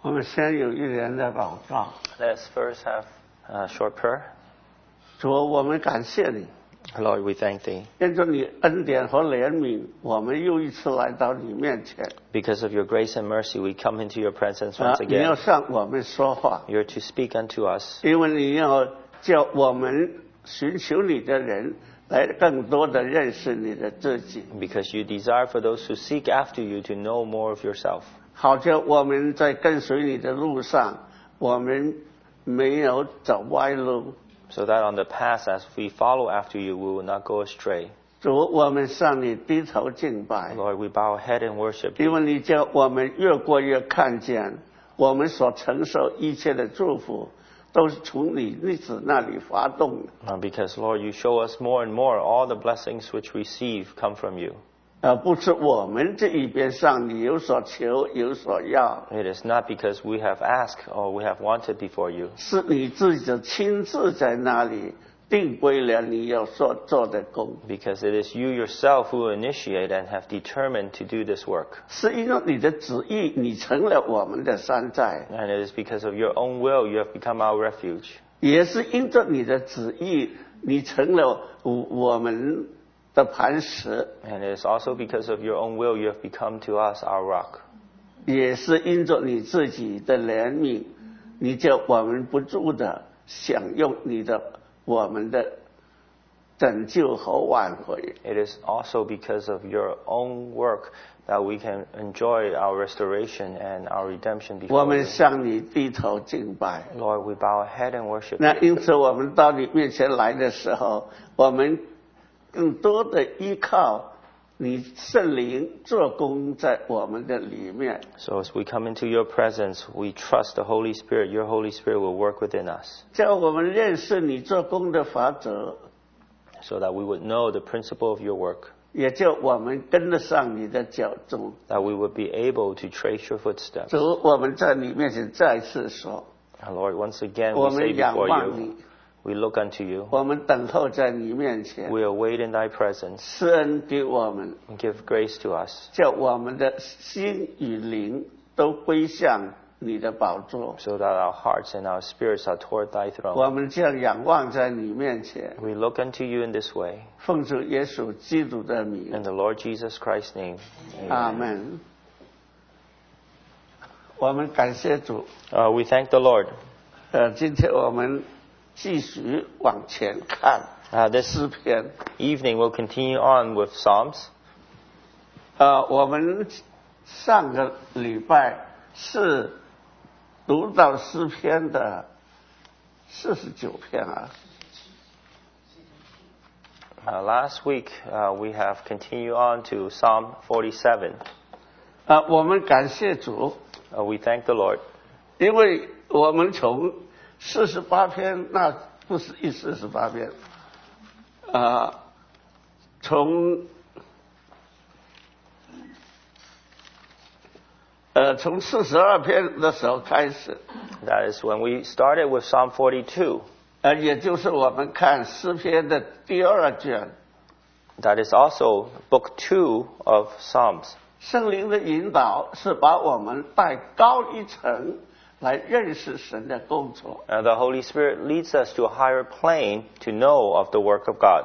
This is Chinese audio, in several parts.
我们先有一人的祷告。 Let's first have a short prayer. 主，我们感谢你， Lord, we thank Thee. 因着你恩典和怜悯，我们又一次来到你面前。 Because of Your grace and mercy, we come into Your presence once 你要 again. 向我们说话， You're to speak unto us, 因为你要叫我们寻求你的人来更多的认识你的自己， because You desire for those who seek after You to know more of Yourself, 好叫我们在跟随你的路上，我们没有走歪路。 so that on the path as we follow after You, we will not go astray. 主，我们向你低头敬拜， Lord, we bow our head and worship 因 You, 为你叫我们越过越看见，我们所承受一切的祝福，都是从你日子那里发动的， because Lord, You show us more and more all the blessings which we receive come from You. 而不是我们这一边向你有所求有所要， It is not because we have asked or we have wanted before You, 是你自己亲自在那里定规了你要所做的工， because it is You Yourself who initiate and have determined to do this work. 是因为你的旨意，你成了我们的山寨， And it is because of Your own will You have become our refuge. 也是因着你的旨意，你成了我们的磐石， And it is also because of Your own will You have become to us our rock. 也是因着你自己的怜悯，你叫我们不住的享用我们的拯救和挽回。 It is also because of Your own work that we can enjoy our restoration and our redemption 我 before 们 You. 向你低头敬拜。 Lord, we bow our head and worship 那 You. 因此，我们到你面前来的时候，我们更多的依靠你圣灵做工在我们的里面， So as we come into Your presence, we trust the Holy Spirit. Your Holy Spirit will work within us 叫我们认识你做工的法则， so that we would know the principle of Your work, 也叫我们跟得上你的脚踪。 that we would be able to trace Your footsteps. 主，我们在你面前再次说， And Lord, once again 我 we say 们仰 before 望 You, 你， we look unto You. 我们等候在你面前， We await in Thy presence. 施恩给我们， And give grace to us, 叫我们的心与灵都归向你的宝座。 so that our hearts and our spirits are toward Thy 我 throne. 们这样仰望在你面前， We look unto You in this way. 奉主耶稣基督的名， In the Lord Jesus Christ's name, 阿 amen. 门。我们感谢主。 We thank the Lord. 今天我们继续往前看 This 诗篇。 evening we'll continue on with Psalms. 我们上个礼拜是读到诗篇的49篇啊。 Last week we have continued on to Psalm 47. 我们感谢主， We thank the Lord 因为我们从48篇，那不是一48篇，从42篇的时候开始， that is when we started with Psalm 42. 也就是我们看诗篇的第2卷。 That is also book 2 of Psalms. 圣灵的引导是把我们带高一层来认识神的工作。 The Holy Spirit leads us to a higher plane to know of the work of God.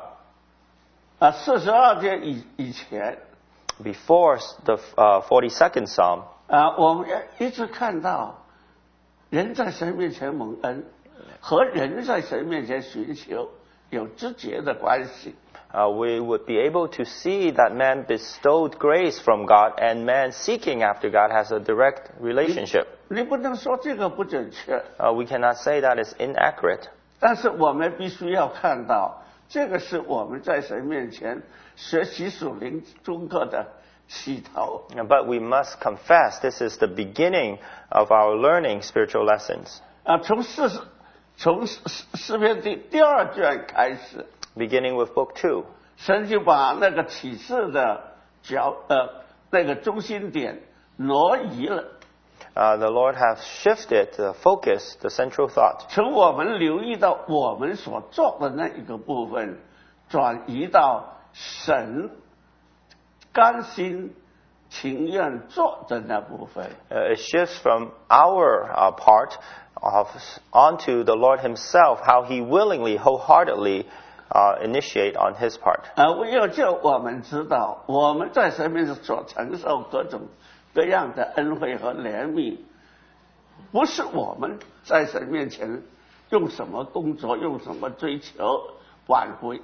42篇以前， Before the 42nd Psalm, 我们一直看到人在神面前蒙恩，和人在神面前寻求有直接的关系。 we would be able to see that man bestowed grace from God and man seeking after God has a direct relationship. 你不能说这个不准确， We cannot say that is inaccurate, 但是我们必须要看到，这个是我们在神面前学习属灵功课的起头。 but we must confess this is the beginning of our learning spiritual lessons. 从诗篇第2卷开始， Beginning with book 2, 神就把那个启示的那个中心点挪移了， the Lord has shifted the focus, the central thought, 从我们留意到我们所做的那一个部分，转移到神甘心情愿做的那部分。 It shifts from our part onto the Lord Himself, how He willingly, wholeheartedly initiate on His part. 唯有叫我们知道，我们在神面前所承受各种各样的恩惠和怜悯，不是我们在神面前用什么工作、用什么追求挽回，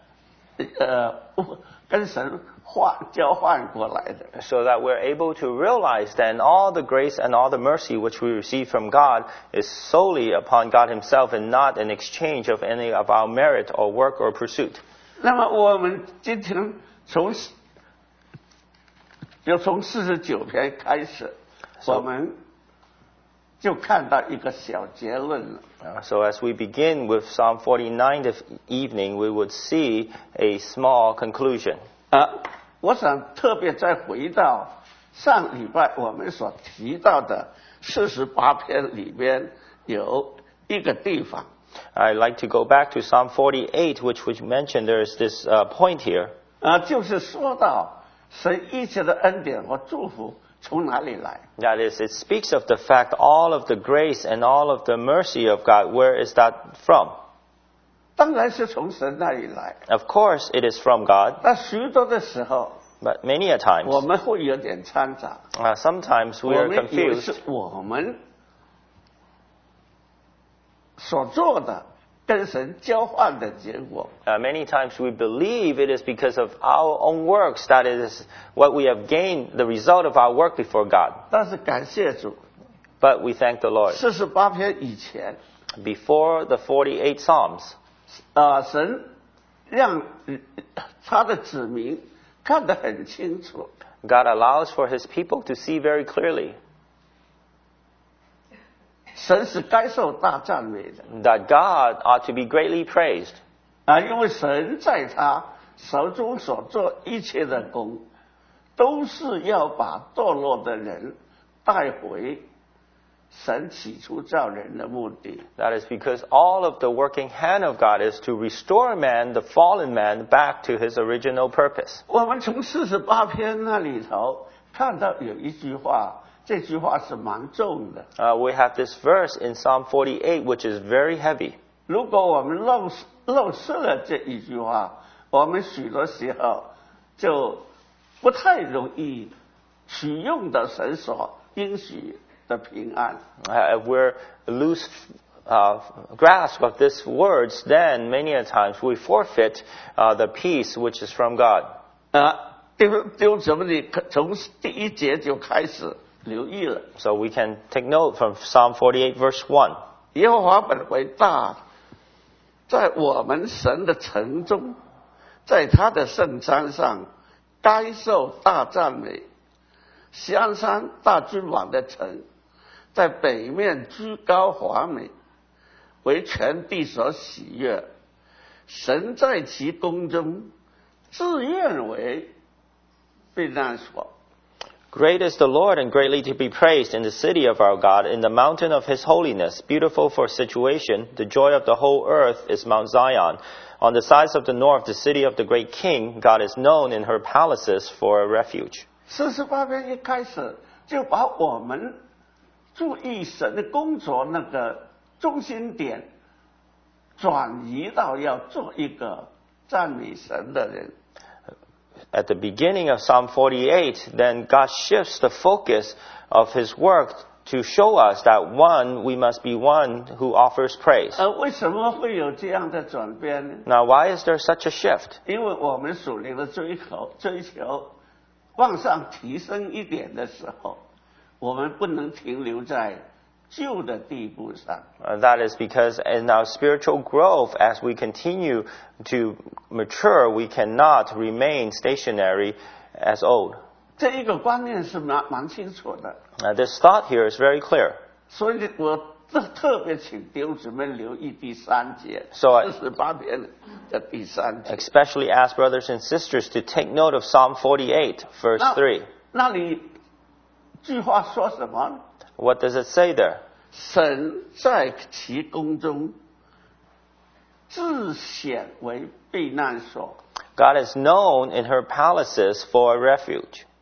跟神交换过来的。 So that we're able to realize then all the grace and all the mercy which we receive from God is solely upon God Himself and not in exchange of any of our merit or work or pursuit. 那么我们今天从49篇开始，我们就看到一个小结论了。 So as we begin with Psalm 49 this evening, we would see a small conclusion. 我想特别再回到上礼拜我们所提到的48篇里边有一个地方。 I'd like to go back to Psalm 48, which we mentioned there is this point here. 就是说到神一切的恩典和祝福从哪里来？ That is, it speaks of the fact all of the grace and all of the mercy of God. Where is that from? 当然是从神那里来。 Of course, it is from God, 那许多的时候， but many a 我 times, 们会有点掺杂， sometimes we 我 are 们以为 confused. 是我们所做的跟神交换的结果。 Many times we believe it is because of our own works that it is what we have gained, the result of our work before God. 但是感谢主， But we thank the Lord. 48篇以前， Before the 48 Psalms, 神让他的子民看得很清楚， God allows for His people to see very clearly 神是该受大赞美的。 that God ought to be greatly praised. 因为神在他手中所做一切的工，都是要把堕落的人带回神起初造人的目的。 That is because all of the working hand of God is to restore man, the fallen man, back to his original purpose. 我们从48篇那里头看到有一句话，这句话是蛮重的。 We have this verse in Psalm 48 which is very heavy. 如果我们漏失了这一句话，我们许多时候就不太容易取用到神所应许的平安。 If we're loose grasp of these words, then many a times we forfeit the peace which is from God. 弟兄姊妹，你从第一节就开始留意了。 So we can take note from Psalm 48 verse 1. 耶和华本为大，在我们神的城中，在他的圣山上，该受大赞美。香山大君王的城，在北面居高华美，为全地所喜悦。神在其宫中，自愿为避难所。 Great is the Lord and greatly to be praised in the city of our God, in the mountain of His holiness, beautiful for situation. The joy of the whole earth is Mount Zion. On the sides of the north, the city of the great King, God is known in her palaces for a refuge. 48篇一开始就把我们注意神的工作那个中心点转移到要做一个赞美神的人。 At the beginning of Psalm 48, then God shifts the focus of His work to show us that one, we must be one who offers praise. 为什么会有这样的转变呢？ Now, why is there such a shift? 因为我们属灵的追求往上提升一点的时候，我们不能停留在旧的地步上。 That is because in our spiritual growth, as we continue to mature, we cannot remain stationary as old. 这一个观念是蛮清楚的， This thought here is very clear. 所以我特别请弟兄姊妹留意第3节 So 48篇的第3节。 Especially ask brothers and sisters to take note of Psalm 48, verse 3. 那里句话说什么？ What does it say there? 神在其宫中自显为避难所。 God is known in her palaces for a refuge.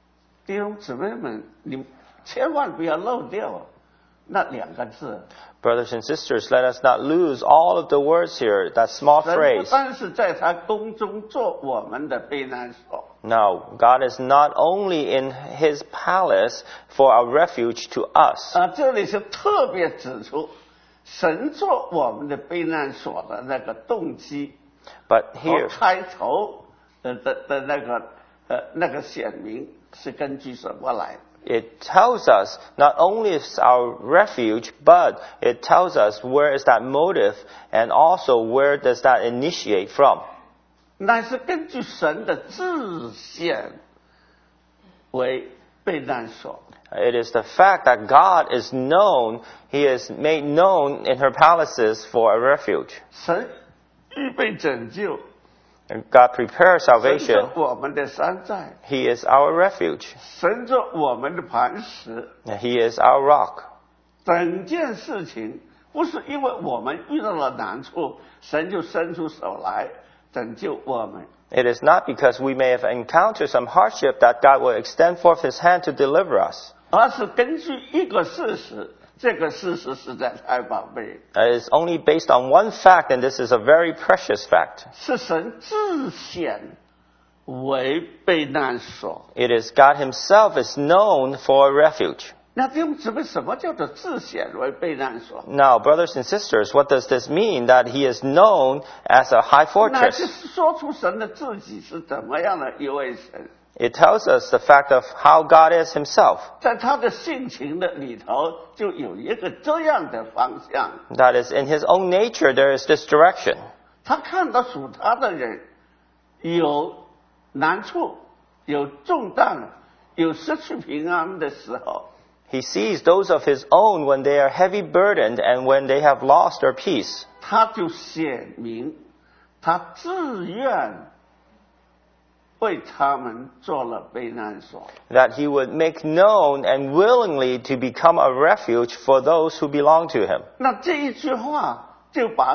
弟兄姊妹们，你千万不要漏掉那2个字。 Brothers and sisters, let us not lose all of the words here, that small 神不 phrase. 单是在他宫中做我们的避难所， Now, God is not only in His palace for our refuge to us. 这里是特别指出神做我们的避难所的那个动机 But 和 here, 开头的那个显明是根据什么来的？ it tells us not only is our refuge, but it tells us where is that motive and also where does that initiate from. 乃是根据神的自显为避难所。 It is the fact that God is known, He is made known in her palaces for a refuge. 神预备拯救， And God prepares 神 salvation. 做我们的山寨， He is our refuge. 神做我们的磐石。 And He is our rock. 整件事情不是因为我们遇到了难处，神就伸出手来拯救我们， It is not because we may have encountered some hardship that God will extend forth His hand to deliver us. 而是根据一个事实，这个事实实在太宝贝， It is only based on one fact, and this is a very precious fact. 是神自显为避难所。 It is God Himself is known for a refuge. 那弟兄姊妹，什么叫做自显为避难所？ Now, brothers and sisters, what does this mean that He is known as a high 那就 fortress? 是说出神的自己是怎么样的一位神， It tells us the fact of how God is Himself. 在他的性情的里头就有一个这样的方向。 That is, in His own nature, there is this direction. 他看到属他的人有难处、有重担、有失去平安的时候， He sees those of His own when they are heavy burdened and when they have lost their peace. 他就显明他自愿为他们做了避难所。 That He would make known and willingly to become a refuge for those who belong to Him. 那这一句话就把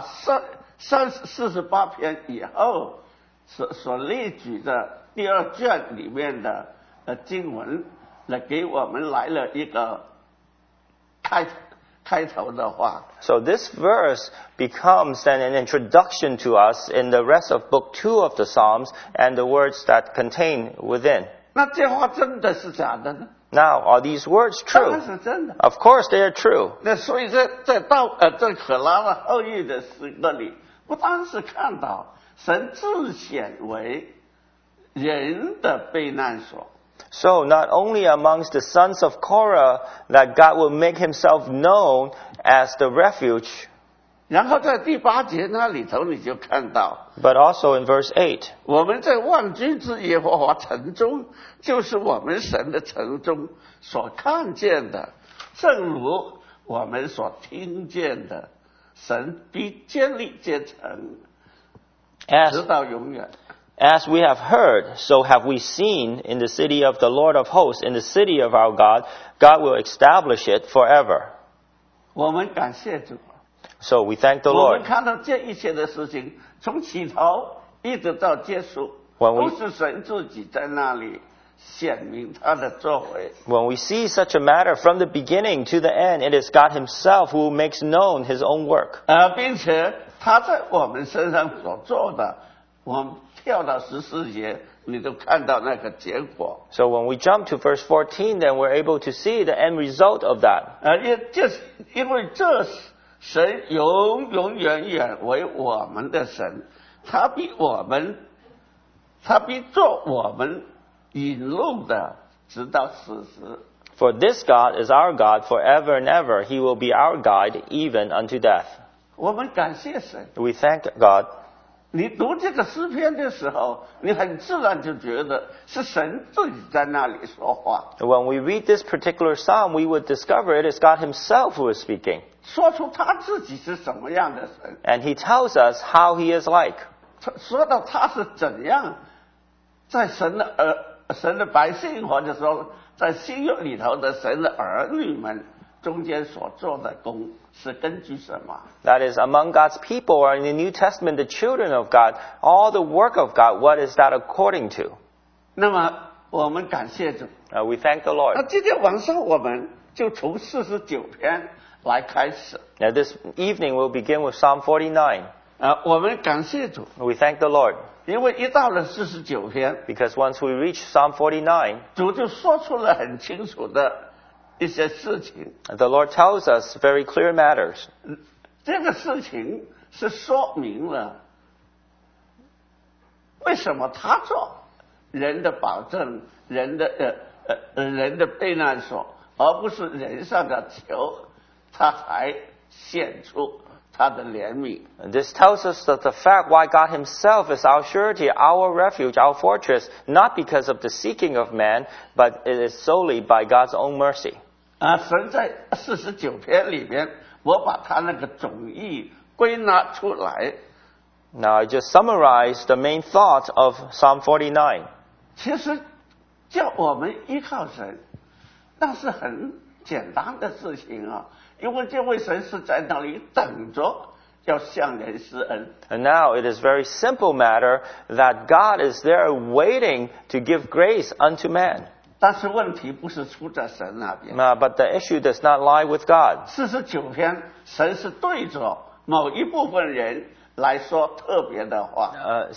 48篇以后所列举的第2卷里面的经文，来给我们来了一个开头的话。 So this verse becomes then an introduction to us in the rest of Book 2 of the Psalms and the words that contain within. 那这话真的是假的呢？ Now, are these words 当然 true? 是真的。 Of course they are true. 那所以在可拉的后裔的诗歌里，不单是看到神自显为人的避难所， So not only amongst the sons of Korah that God will make Himself known as the refuge, 然后在第8节那里头你就看到， but also in verse 8. 我们在万军之耶和华城中，就是我们神的城中所看见的，正如我们所听见的，神必建立这城，直 As 到永远。 As we have heard, so have we seen in the city of the Lord of hosts, in the city of our God. God will establish it forever. 我们感谢主。 So we thank the 我们 Lord. 看到这一切的事情，从起头一直到结束， When we- 都是神自己在那里显明他的作为。 When we see such a matter from the beginning to the end, it is God Himself who makes known His own work. 并且他在我们身上所做的，我们跳到14节，你都看到那个结果。 So when we jump to verse 14, then we're able to see the end result of that. 因为这神永永远远为我们的神，他必做我们引路的，直到死时。 For this God is our God forever and ever. He will be our guide even unto death. 我们感谢神。 We thank God. 你读这个诗篇的时候，你很自然就觉得是神自己在那里说话， When we read this particular psalm, we would discover it is God Himself who is speaking. 说出他自己是什么样的神， And He tells us how He is like. 说到他是怎样在神的百姓，或者说在新约里头的神的儿女们中间所做的工是根据什么？ That is, among God's people or in the New Testament, the children of God, all the work of God, what is that according to? 那么我们感谢主。 We thank the 那 Lord. 今天晚上我们就从49篇来开始。 Now this evening we'll begin with Psalm 49. 我们感谢主， We thank the Lord 因为一到了49篇， because once we reach Psalm 49, 主就说出了很清楚的一些事情。 the Lord tells us very clear matters. 这个事情是说明了为什么他做人的保证，人的避难所，而不是人上的求，他才显出他的怜悯。 This tells us that the fact why God himself is our surety, our refuge, our fortress, not because of the seeking of man, but it is solely by God's own mercy. 神在49篇里面，我把他那个总意归纳出来。 Now I just summarized the main thought of Psalm 49. 其实叫我们依靠神，那是很简单的事情啊，因为这位神是在那里等着要向人施恩。 And now it is very simple matter that God is there waiting to give grace unto man. 但是问题不是出在神那边。 But the issue does not lie with God. 49篇，神是对着某一部分人来说特别的话。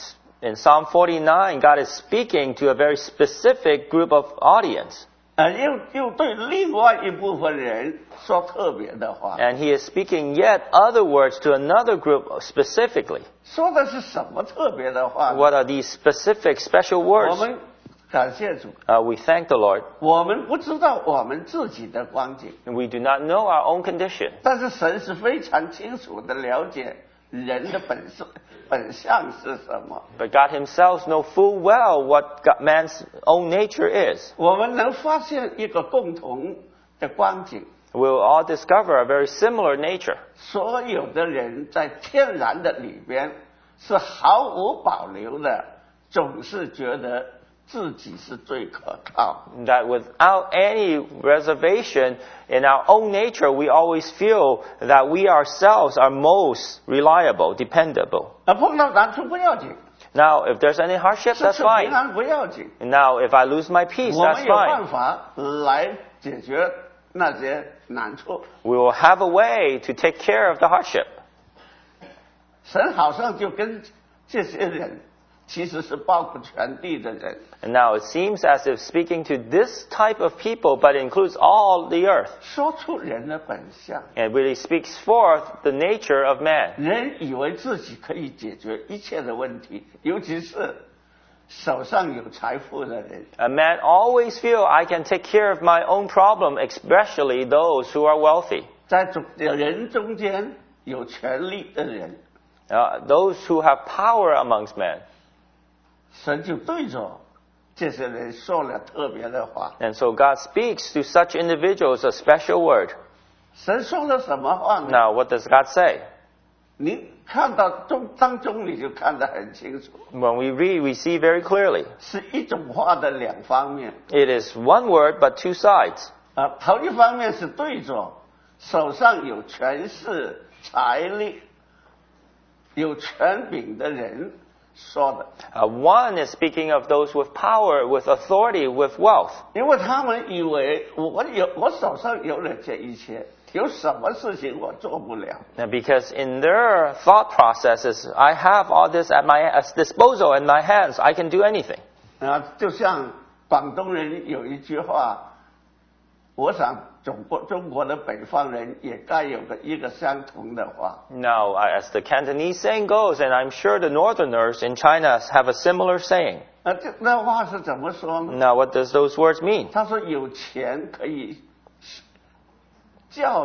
In Psalm 49, God is speaking to a very specific group of audience. 又对另外一部分人说特别的话。 And he is speaking yet other words to another group specifically. 说的是什么特别的话呢？ What are these specific, special 我 words? 们感谢主， We thank the Lord. 我们不知道我们自己的光景， We do not know our own condition. 但是神是非常清楚的了解人的本相是什么。 But God himself knows full well what man's own nature is. 我们能发现一个共同的光景， We'll all discover a very similar nature. 所有的人在天然的里边是毫无保留的，总是觉得自己是最可靠。 That without any reservation in our own nature, we always feel that we ourselves are most reliable, dependable. 碰到难处不要紧， Now, if there's any hardship, 失 that's 去平 fine. 安不要紧， Now, if I lose my peace, 我 that's 们有办 fine. 法来解决那些难处。 We will have a way to take care of the hardship. 神好像就跟这些人，其实是包括全地的人， And now it seems as if speaking to this type of people, but it includes all the earth. 说出人的本相。 And really speaks forth the nature of man. 人以为自己可以解决一切的问题，尤其是手上有财富的人。 A man always feel I can take care of my own problem, especially those who are wealthy. 在人中间有权力的人， Those who have power amongst men. 神就对着这些人说了特别的话。 And so God speaks to such individuals a special word. 神说了什么话呢？ Now, what does God say? 你看到当中你就看得很清楚， When we read, we see very clearly. 是一种话的两方面。 It is one word, but two sides. 头一方面是对着手上有权势、财力、有权柄的人说的， One is speaking of those with power, with authority, with wealth. 因为他们以为我手上有了这一切，有什么事情我做不了？ And because in their thought processes, I have all this at my disposal in my hands. I can do anything. 就像广东人有一句话，我想中国的北方人也该有一个相同的话。 Now, as the Cantonese saying goes, and I'm sure the northerners in China have a similar saying. 那话是怎么说呢？ Now, what does those words mean? 他说有钱可以叫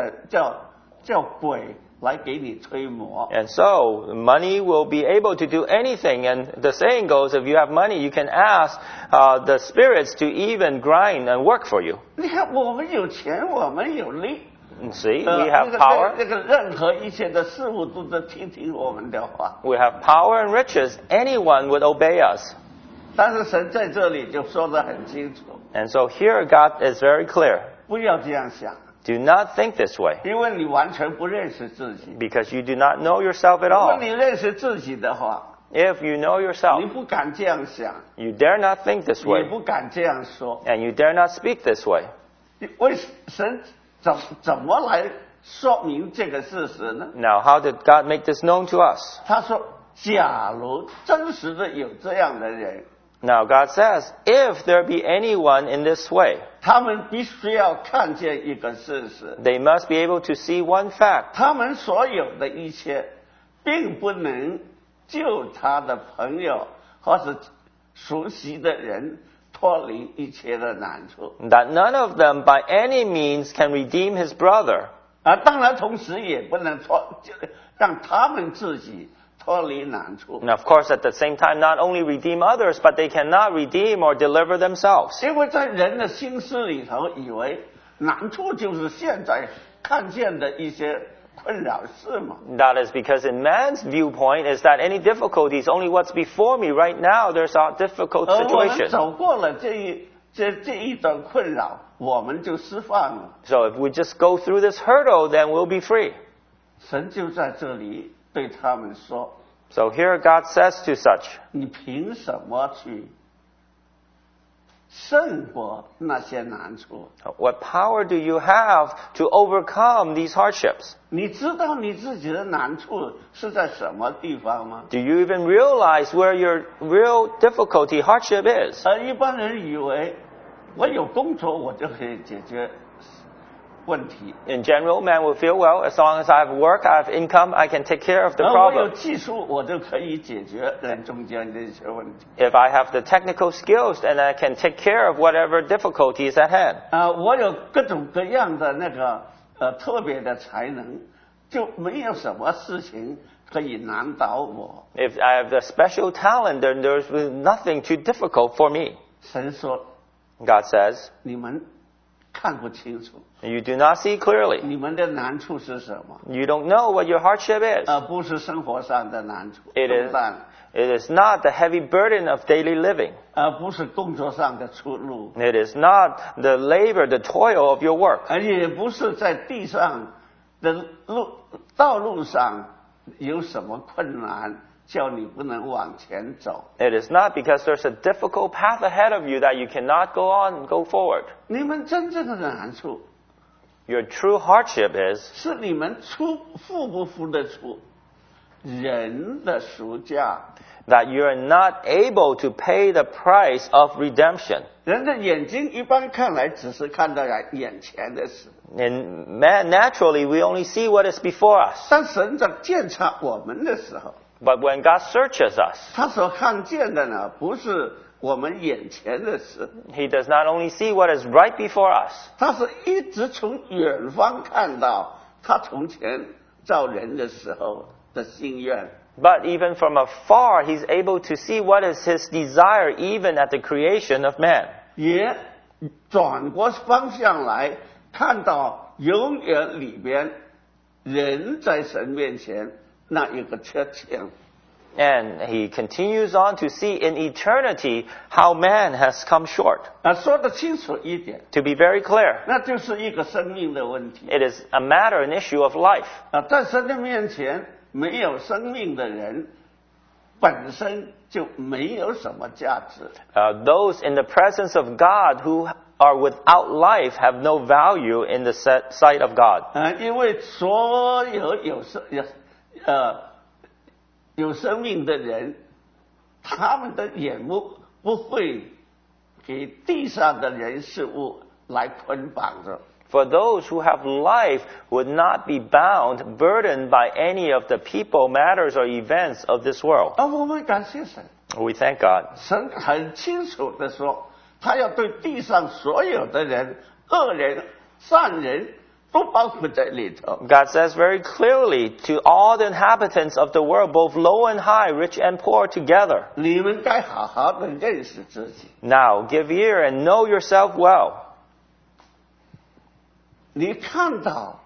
鬼来给你推磨。 And so, money will be able to do anything. And the saying goes, if you have money, you can ask the spirits to even grind and work for you. 你看，我们有钱，我们有力。 And see, we have power. 那个任何一切的事物都在听我们的话。 We have power and riches. Anyone would obey us. 但是神在这里就说得很清楚， And so here God is very clear. 不要这样想， Do not think this way, 因为你完全不认识自己。 because you do not know yourself at 如果 all. 你认识自己的话， If you know 你 yourself, 不敢这样想， you dare not think this 也 way, 不敢这样说。 and you dare not speak this way. 为神怎么来说明这个事实呢？ Now, how did God make this known to us? 他说：“假如真实的有这样的人， Now, God says, if there be anyone in this way, 他们必须要看见一个事实， they must be able to see one fact. 他们所有的一切，并不能救他的朋友或是熟悉的人脱离一切的难处。 That none of them by any means can redeem his brother. 当然，同时也不能让他们自己脱离难处。 And of course, at the same time, not only redeem others, but they cannot redeem or deliver themselves. 因为在人的心思里头，以为难处就是现在看见的一些困扰事嘛。 That is because in man's viewpoint is that any difficulty is only what's before me. Right now, there's a difficult 而我们 situation. 走过了这一段困扰，我们就释放了。 So if we just go through this hurdle, then we'll be free. 神就在这里对他们说 So here God says to such,：“ 你凭什么去胜过那些难处？ what power do you have to overcome these hardships? 你知道你自己的难处是在什么地方吗？” Do you even realize where your real difficulty, hardship is? 一般人以为我有工作，我就可以解决问题。 In general, man will feel, well, as long as I have work, I have income, I can take care of the 我有 problem. 技术，我就可以解决人中间的一些问题。 If I have the technical skills, then I can take care of whatever difficulty is at hand. 我有各种各样的那个特别的才能，就没有什么事情可以难倒我。 If I have a special talent, then there's nothing too difficult for me. 神说 God says,：“ 你们看不清楚， you do not see clearly. 你们的难处是什么？ You don't know what your hardship is. 不是生活上的难处， It 重 is, 担， it is not the heavy burden of daily living. 不是工作上的出路， It is not the labor, the toil of your work. 也不是在地上的道路上有什么困难，叫你不能往前走。 It is not because there's a difficult path ahead of you that you cannot go on and go forward. 你们真正的难处， Your true hardship is 是你们付不付得出人的赎价。 that you are not able to pay the price of redemption. 人的眼睛一般看来只是看到眼前的事， And man, naturally, we only see what is before us. 但神在鉴察我们的时候， But when God searches us, 他所看见的呢，不是我们眼前的事， He does not only see what is right before us, 他是一直从远方看到他从前造人的时候的心愿。 but even from afar, He's able to see what is His desire even at the creation of man. 也转过方向来看到永远里边人在神面前那一个缺陷。 And He continues on to see in eternity how man has come short. 说得清楚一点， To be very clear, 那就是一个生命的问题。 it is a matter, an issue of life. 在神的面前，没有生命的人本身就没有什么价值。 Those in the presence of God who are without life have no value in the sight of God. 因为所有有生命的人，他们的眼目不会给地上的人事物来捆绑着。 For those who have life would not be bound, burdened by any of the people, matters, or events of this world. 我们感谢神， We thank God. 神很清楚的说，他要对地上所有的人，恶人、善人，都包括在里头。 God says very clearly to all the inhabitants of the world, both low and high, rich and poor together. 你们该好好的认识自己。 Now, give ear and know yourself well. 你看到，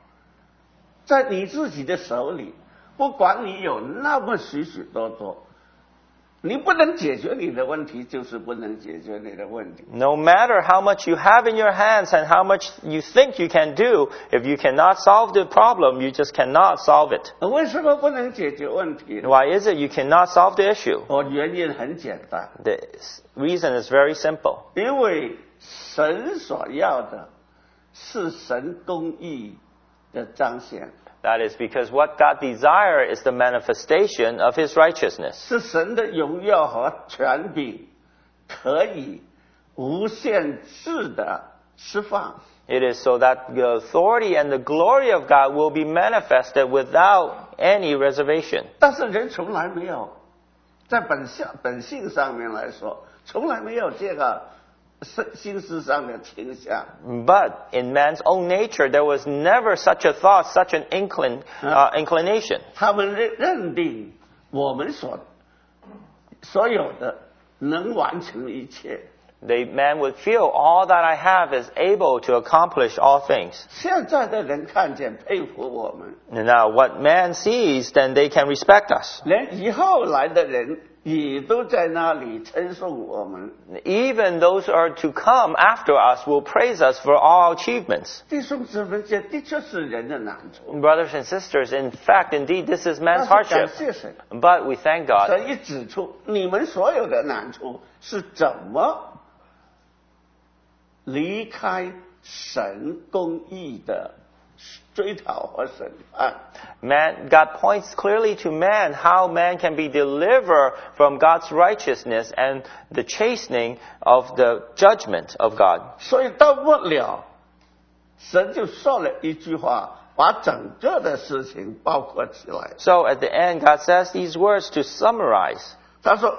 在你自己的手里，不管你有那么许许多多， 你不能解决你的问题，就是不能解决你的问题。 No matter how much you have in your hands and how much you think you can do, if you cannot solve the problem, you just cannot solve it. 为什么不能解决问题呢？ Why is it you cannot solve the issue? 原因很简单， The reason is very simple. 因为神所要的是神公义的彰显， That is because what God desires is the manifestation of His righteousness. 是神的荣耀和权柄可以无限制的释放。 It is so that the authority and the glory of God will be manifested without any reservation. 但是人从来没有，在本性上面来说，从来没有这个心思上的倾向。 But in man's own nature, there was never such a thought, such an inclination. 他们认定我们所有的能完成一切。 Man would feel all that I have is able to accomplish all things. 现在的人看见佩服我们， And now, what man sees, then they can respect us. 连以后来的人也都在那里称颂我们。 Even those who are to come after us will praise us for all achievements. 弟兄姊妹，这的确是人的难处。 Brothers and sisters, in fact, indeed, this is man's 但是感 hardship. 谢神， But we thank God. 神一指出你们所有的难处是怎么离开神公义的追讨和审判。 God points clearly to man how man can be delivered from God's righteousness and the chastening of the judgment of God. 所以到末了，神就说了一句话，把整个的事情包括起来。 So at the end, God says these words to summarize. 他说：“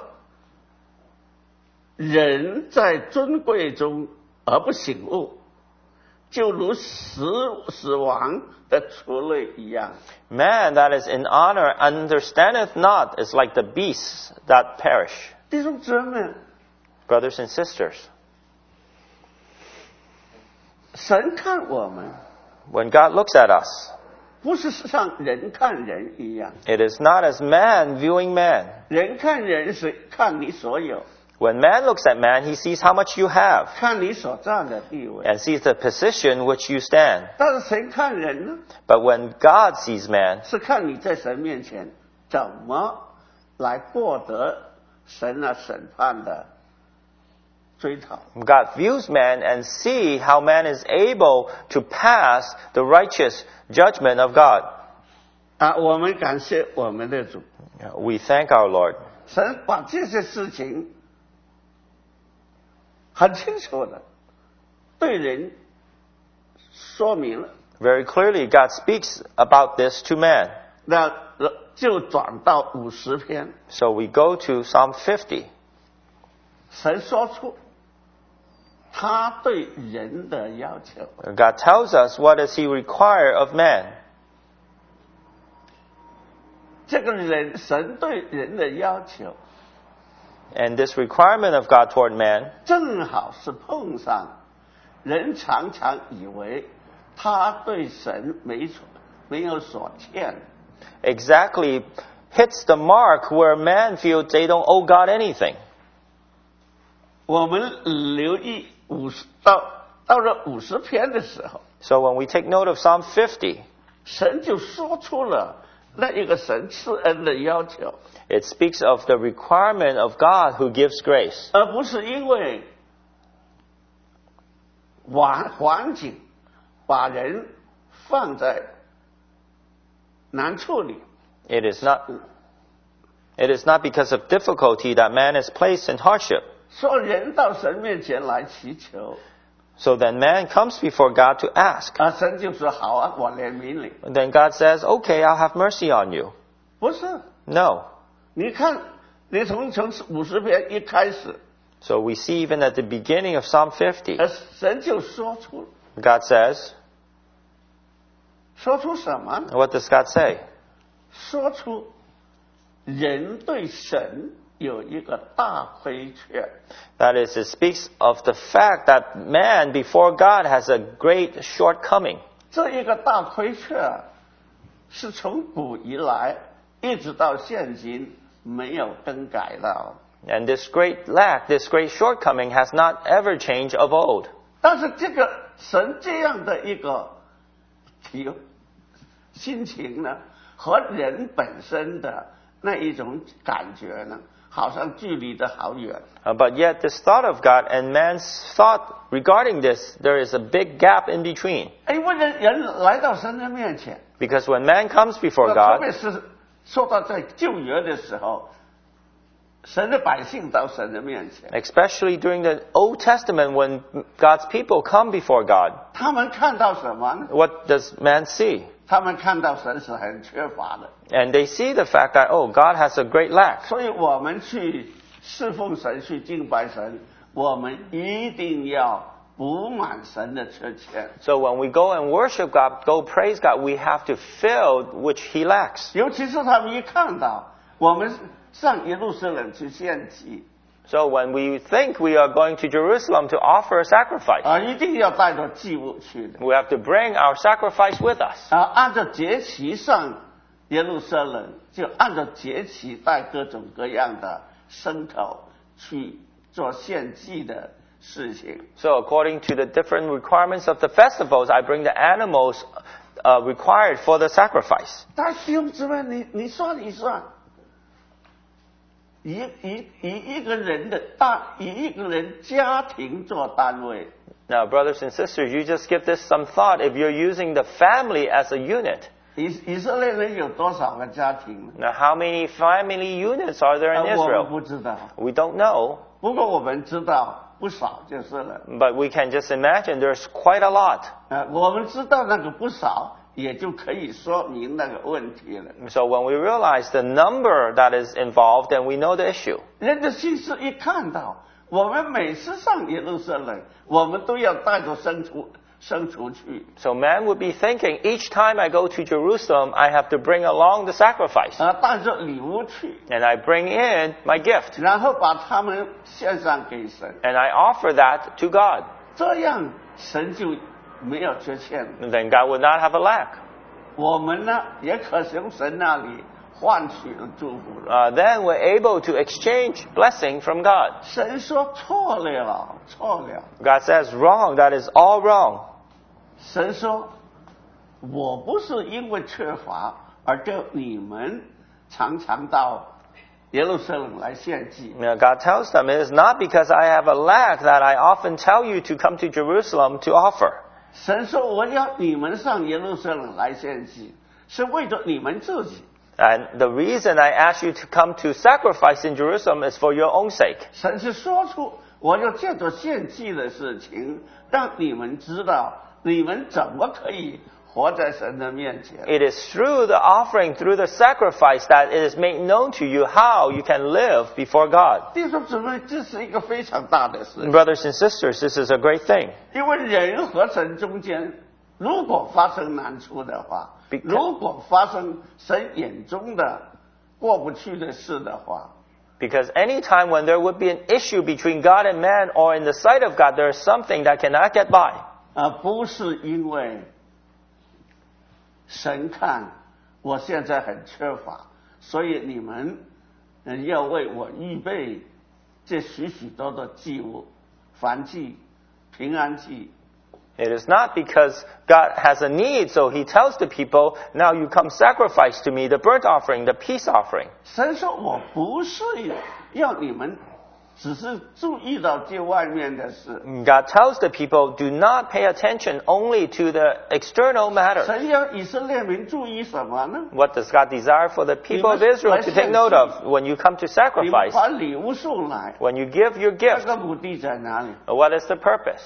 人在尊贵中而不醒悟，就如死亡的畜类一样。 Man that is in honor understandeth not is like the beasts that perish. ” 弟兄姊妹， Brothers and sisters, 神看我们， when God looks at us, 不是像人看人一样。 it is not as man viewing man. 人看人是看你所有， When man looks at man, he sees how much you have 看你所占的地位。 and sees the position which you stand. 但是神看人呢， But when God sees man, 是看你在神面前怎么来获得神审判的追讨。 God views man and see how man is able to pass the righteous judgment of God. 我们感谢我们的主， We thank our Lord. 神把这些事情很清楚的对人说明了， Very clearly, God speaks about this to man. 那就转到50篇， So we go to Psalm 50. 神说出他对人的要求。 God tells us what does He require of man. 这个神对人的要求， And this requirement of God toward man 正好是碰上人常常以为他对神没有所欠， exactly hits the mark where man feels they don't owe God anything. 我们留意到了50篇的时候， So when we take note of Psalm 50, 神就说出了那一个神赐恩的要求， it speaks of the requirement of God who gives grace. 而不是因为环境把人放在难处里。 It is not because of difficulty that man is placed in hardship. 说人到神面前来祈求， So then man comes before God to ask. 神就说好啊，我怜悯你。 And then God says, okay, I'll have mercy on you. 不是， No. 你看，你从50篇一开始， So we see even at the beginning of Psalm 50, 神就说出 God says, 什么？ what does God say? 说出人对神有一个大亏缺。 That is, it speaks of the fact that man before God has a great shortcoming. 这一个大亏缺是从古以来一直到现今没有更改到。 And this great lack, this great shortcoming has not ever changed of old. 但是这个神这样的一个心情呢，和人本身的那一种感觉呢，好像距离得好远。 But yet this thought of God and man's thought regarding this, there is a big gap in between. 因为人来到神的面前， Because when man comes before 特 God, 别是说到在旧约的时候，神的百姓到神的面前， especially during the Old Testament when God's people come before God, 他们看到什么呢？ what does man see? 他们看到神是很缺乏的。 And they see the fact that, oh, God has a great lack. 所以我们去侍奉神，去敬拜神，我们一定要补满神的缺欠。 So when we go and worship God, go praise God, we have to fill which He lacks. 尤其是他们一看到我们上耶路撒冷去献祭， So when we think we are going to Jerusalem to offer a sacrifice, 一定要带着祭物去的。 we have to bring our sacrifice with us. 按照节期上耶路撒冷，就按照节期带各种各样的牲口去做献祭的事情。 So according to the different requirements of the festivals, I bring the animals required for the sacrifice. 但弟兄姊妹，你算一算，以一个人家庭做单位， Now, brothers and sisters, you just give this some thought. If you're using the family as a unit, 以色列人有多少个家庭呢？ now how many family units are there in 我们 Israel? 不知道， We don't know, 不过我们知道不少就是了。 but we can just imagine there's quite a lot. 我们知道那个不少，也就可以说明那个问题了。 So when we realize the number that is involved, then we know the issue. 人的心思一看到，我们每次上耶路撒冷，我们都要带着牲畜去， So man would be thinking, each time I go to Jerusalem, I have to bring along the sacrifice. 带着礼物去， And I bring in my gift. 然后把它们献上给神， And I offer that to God. 这样神就没有缺欠了。 And then God would not have a lack. 我们呢，也可从神那里换取了祝福了。 Then we're able to exchange blessing from God. 神说错了，错了。 God says, wrong, that is all wrong. 神说，我不是因为缺乏而叫你们常常到耶路撒冷来献祭。 Now, God tells them, it is not because I have a lack that I often tell you to come to Jerusalem to offer. 神说我要你们上耶路撒冷来献祭，是为着你们自己。 And the reason I ask you to come to sacrifice in Jerusalem is for your own sake. 神是说出我要借着献祭的事情，让你们知道你们怎么可以活在神的面前。 It is through the offering, through the sacrifice, that it is made known to you how you can live before God. 弟兄姊妹，这是一个非常大的事， Brothers and sisters, this is a great thing. 因为人和神中间如果发生难处的话， Because- 如果发生神眼中的过不去的事的话， Because any time when there would be an issue between God and man, or in the sight of God, there is something that cannot get by. 不是因为神看我现在很缺乏，所以你们要为我预备这许许多多祭物，燔祭、平安祭。 It is not because God has a need, so He tells the people, now you come sacrifice to me the burnt offering, the peace offering. 神说我不是要你们只是注意到这外面的事， God tells the people, do not pay attention only to the external matter. 神要以色列民注意什么呢？ What does God desire for the people of Israel to take note of when you come to 你们 sacrifice? 把礼物送来， When you give your 这 gift, 个目的在哪里？ what is the purpose?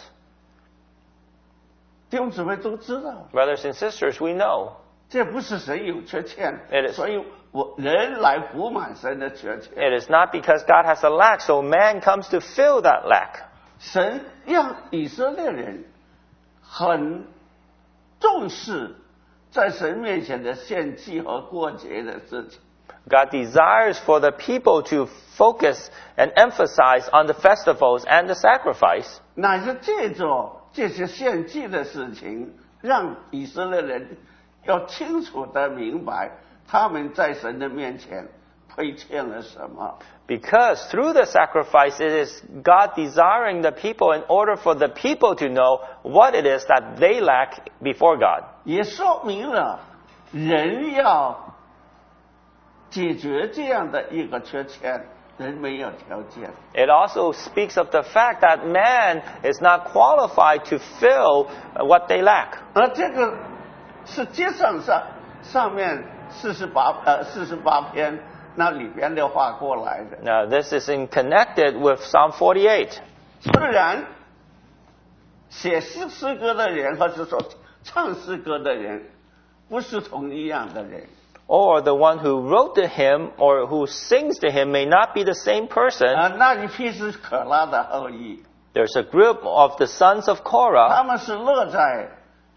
弟兄姊妹都知道， Brothers and sisters, we know 这不是神有缺欠 It，is 所以人来补满神的缺欠。 it is not because God has a lack, so man comes to fill that lack. 神让以色列人很重视在神面前的献祭和过节的事情。 God desires for the people to focus and emphasize on the festivals and the sacrifice. 乃是借着这些献祭的事情，让以色列人要清楚地明白，他们在神的面前亏欠了什么。 Because through the sacrifice, it is God desiring the people in order for the people to know what it is that they lack before God. 也说明了人要解决这样的一个缺陷，人没有条件。 It also speaks of the fact that man is not qualified to fill what they lack. 而这个是接上面48篇那里边的话过来的。 Now, this is connected with Psalm 48. 虽然写诗歌的人或者说唱诗歌的人不是同一样的人， Or the one who wrote the hymn or who sings the hymn may not be the same person. 那一批是可拉的后裔， There's a group of the sons of Korah. 他们是落在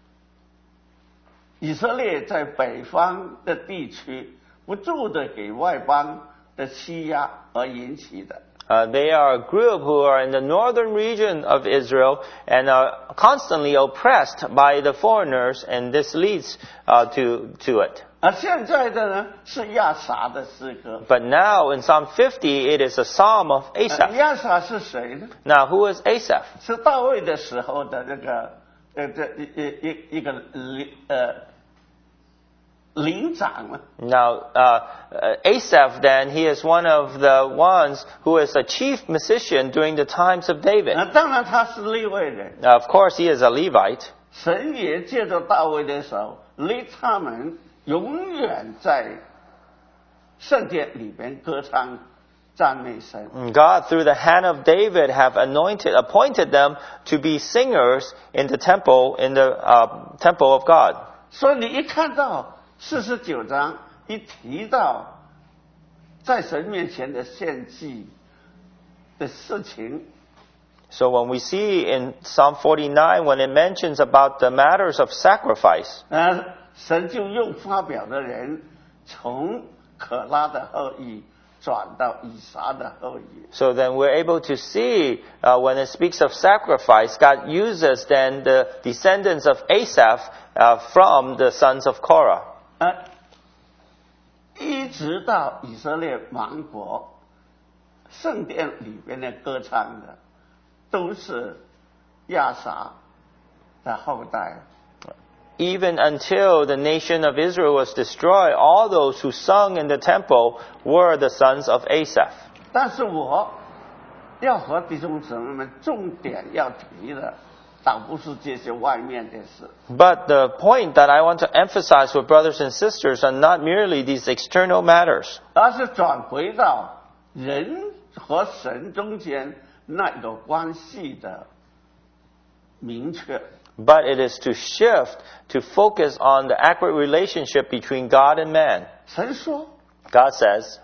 以色列在北方的地区，不住的给外邦的欺压而引起的。 They are a group who are in the northern region of Israel and are constantly oppressed by the foreigners, and this leads to it. 而现在的呢是亚撒的诗歌。 But now in Psalm 50, it is a psalm of Asaph. 亚撒是谁呢？ Now, who is Asaph? 是大卫的时候的那个一个领长了。 Now, Asaph, then, he is one of the ones who is a chief musician during the times of David. 当然他是利未人， Now, of course, he is a Levite. 神也借着大卫的手，令他们永远在圣殿里边歌唱赞美神。 God, through the hand of David, have appointed them to be singers in the temple, temple of God. 所以你一看到49章一提到在神面前的献祭的事情， So when we see in Psalm 49, when it mentions about the matters of sacrifice, 神就用发表的人从可拉的后裔转到以撒的后裔。 so then we're able to see when it speaks of sacrifice, God uses then the descendants of Asaph from the sons of Korah. 一直到以色列亡国，圣殿里边的歌唱的都是亚撒的后代。 Even until the nation of Israel was destroyed, all those who sung in the temple were the sons of Asaph. 但是我要和弟兄姊妹们重点要提的，倒不是这些外面的事， But the point that I want to emphasize with brothers and sisters are not merely these external matters, 而是转回到人和神中间那个关系的明确。 but it is to shift to focus on the accurate relationship between God and man. 神说 God says,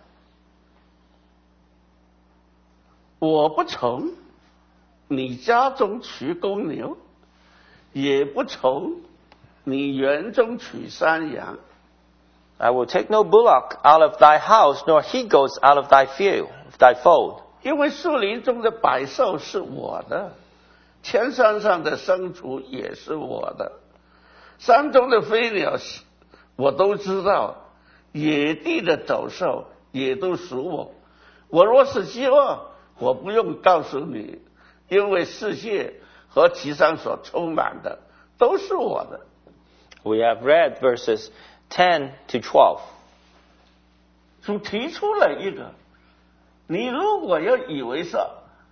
我不从你家中取公牛，也不从你园中取山羊， I will take no bullock out of thy house, nor he goats out of thy fold. 因为树林中的百兽是我的，田山上的牲畜也是我的，山中的飞鸟我都知道，野地的走兽也都属我。我若是饥饿，我不用告诉你，因为世界和其上所充满的都是我的。 We have read verses 10 to 12. 主提出了一个，你如果要以为说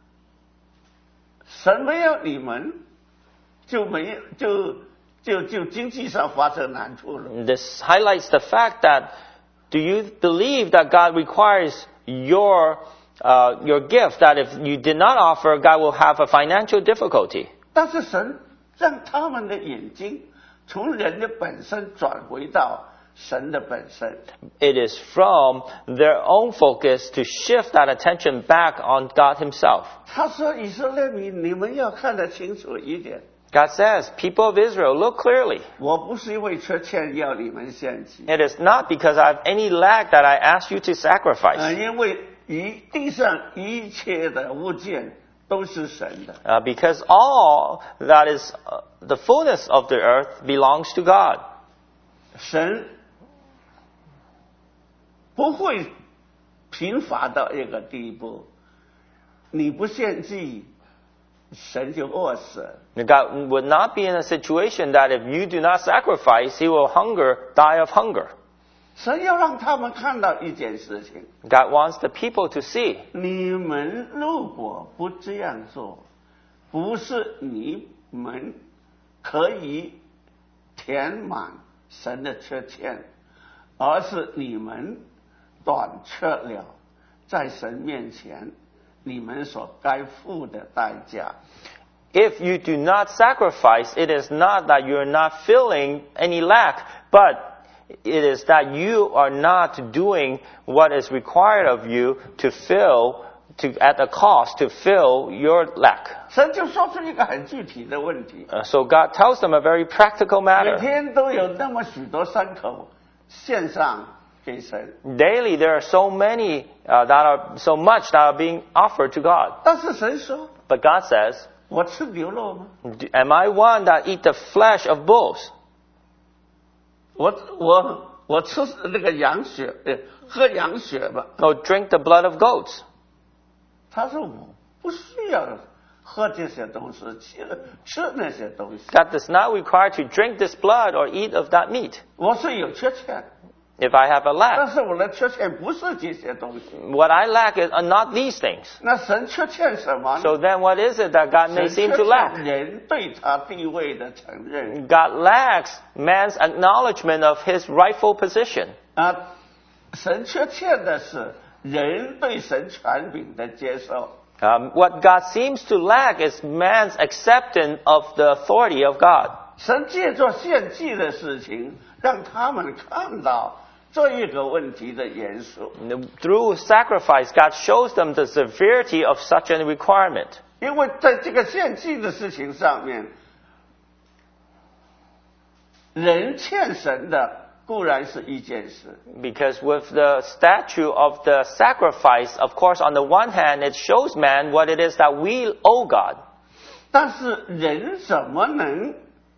神没有你们，就经济上发生难处了。 This highlights the fact that do you believe that God requires your gift, that if you did not offer, God will have a financial difficulty? 但是神让他们的眼睛从人的本身转回到神的本身。 It is from their own focus to shift that attention back on God Himself. 他说：“以色列民，你们要看得清楚一点， God says, people of Israel, look clearly. 我不是因为缺欠要你们献祭， It is not because I have any lack that I ask you to sacrifice, 因为地上一切的物件都是神的。 because all that is the fullness of the earth belongs to God. 神不会贫乏到一个地步，你不献祭，神就饿死。 God would not be in a situation that if you do not sacrifice, he will die of hunger. 神要让他们看到一件事情， God wants the people to see. 你们如果不这样做，不是你们可以填满神的缺欠，而是你们短缺了在神面前你们所该付的代价。 If you do not sacrifice, it is not that you're not feeling any lack, but it is that you are not doing what is required of you at a cost to fill your lack. 神就说出一个很具体的问题， So God tells them a very practical 每 matter. 天都有那么许多牲口献上给神， Daily there are so much that are being offered to God. 但是神说 But God says, 我吃牛肉吗？ am I one that eat the flesh of bulls? 我吃那个羊血，喝羊血吧。 Or drink the blood of goats? 他说我不需要喝这些东西，吃那些东西。 God does not require to drink this blood or eat of that meat. 我是有缺陷， If I have a 但 lack, 是我的缺陷不是这些东西。 what I lack are not these things. 那神缺欠什么呢？ So then what is it that God may 神 seem 缺 to 欠 lack? 人对他地位的承认 God lacks man's acknowledgement of his rightful position. 啊，神缺欠的是人对神权柄的接受。 What God seems to lack is man's acceptance of the authority of God. 神借着献祭的事情，让他们看到这一个问题的严肃。 Through sacrifice, God shows them the severity of such a requirement. 因为在这个献祭的事情上面，人欠神的固然是一件事， Because with the statue of the sacrifice, of course, on the one hand, it shows man what it is that we owe God. 但是人怎么能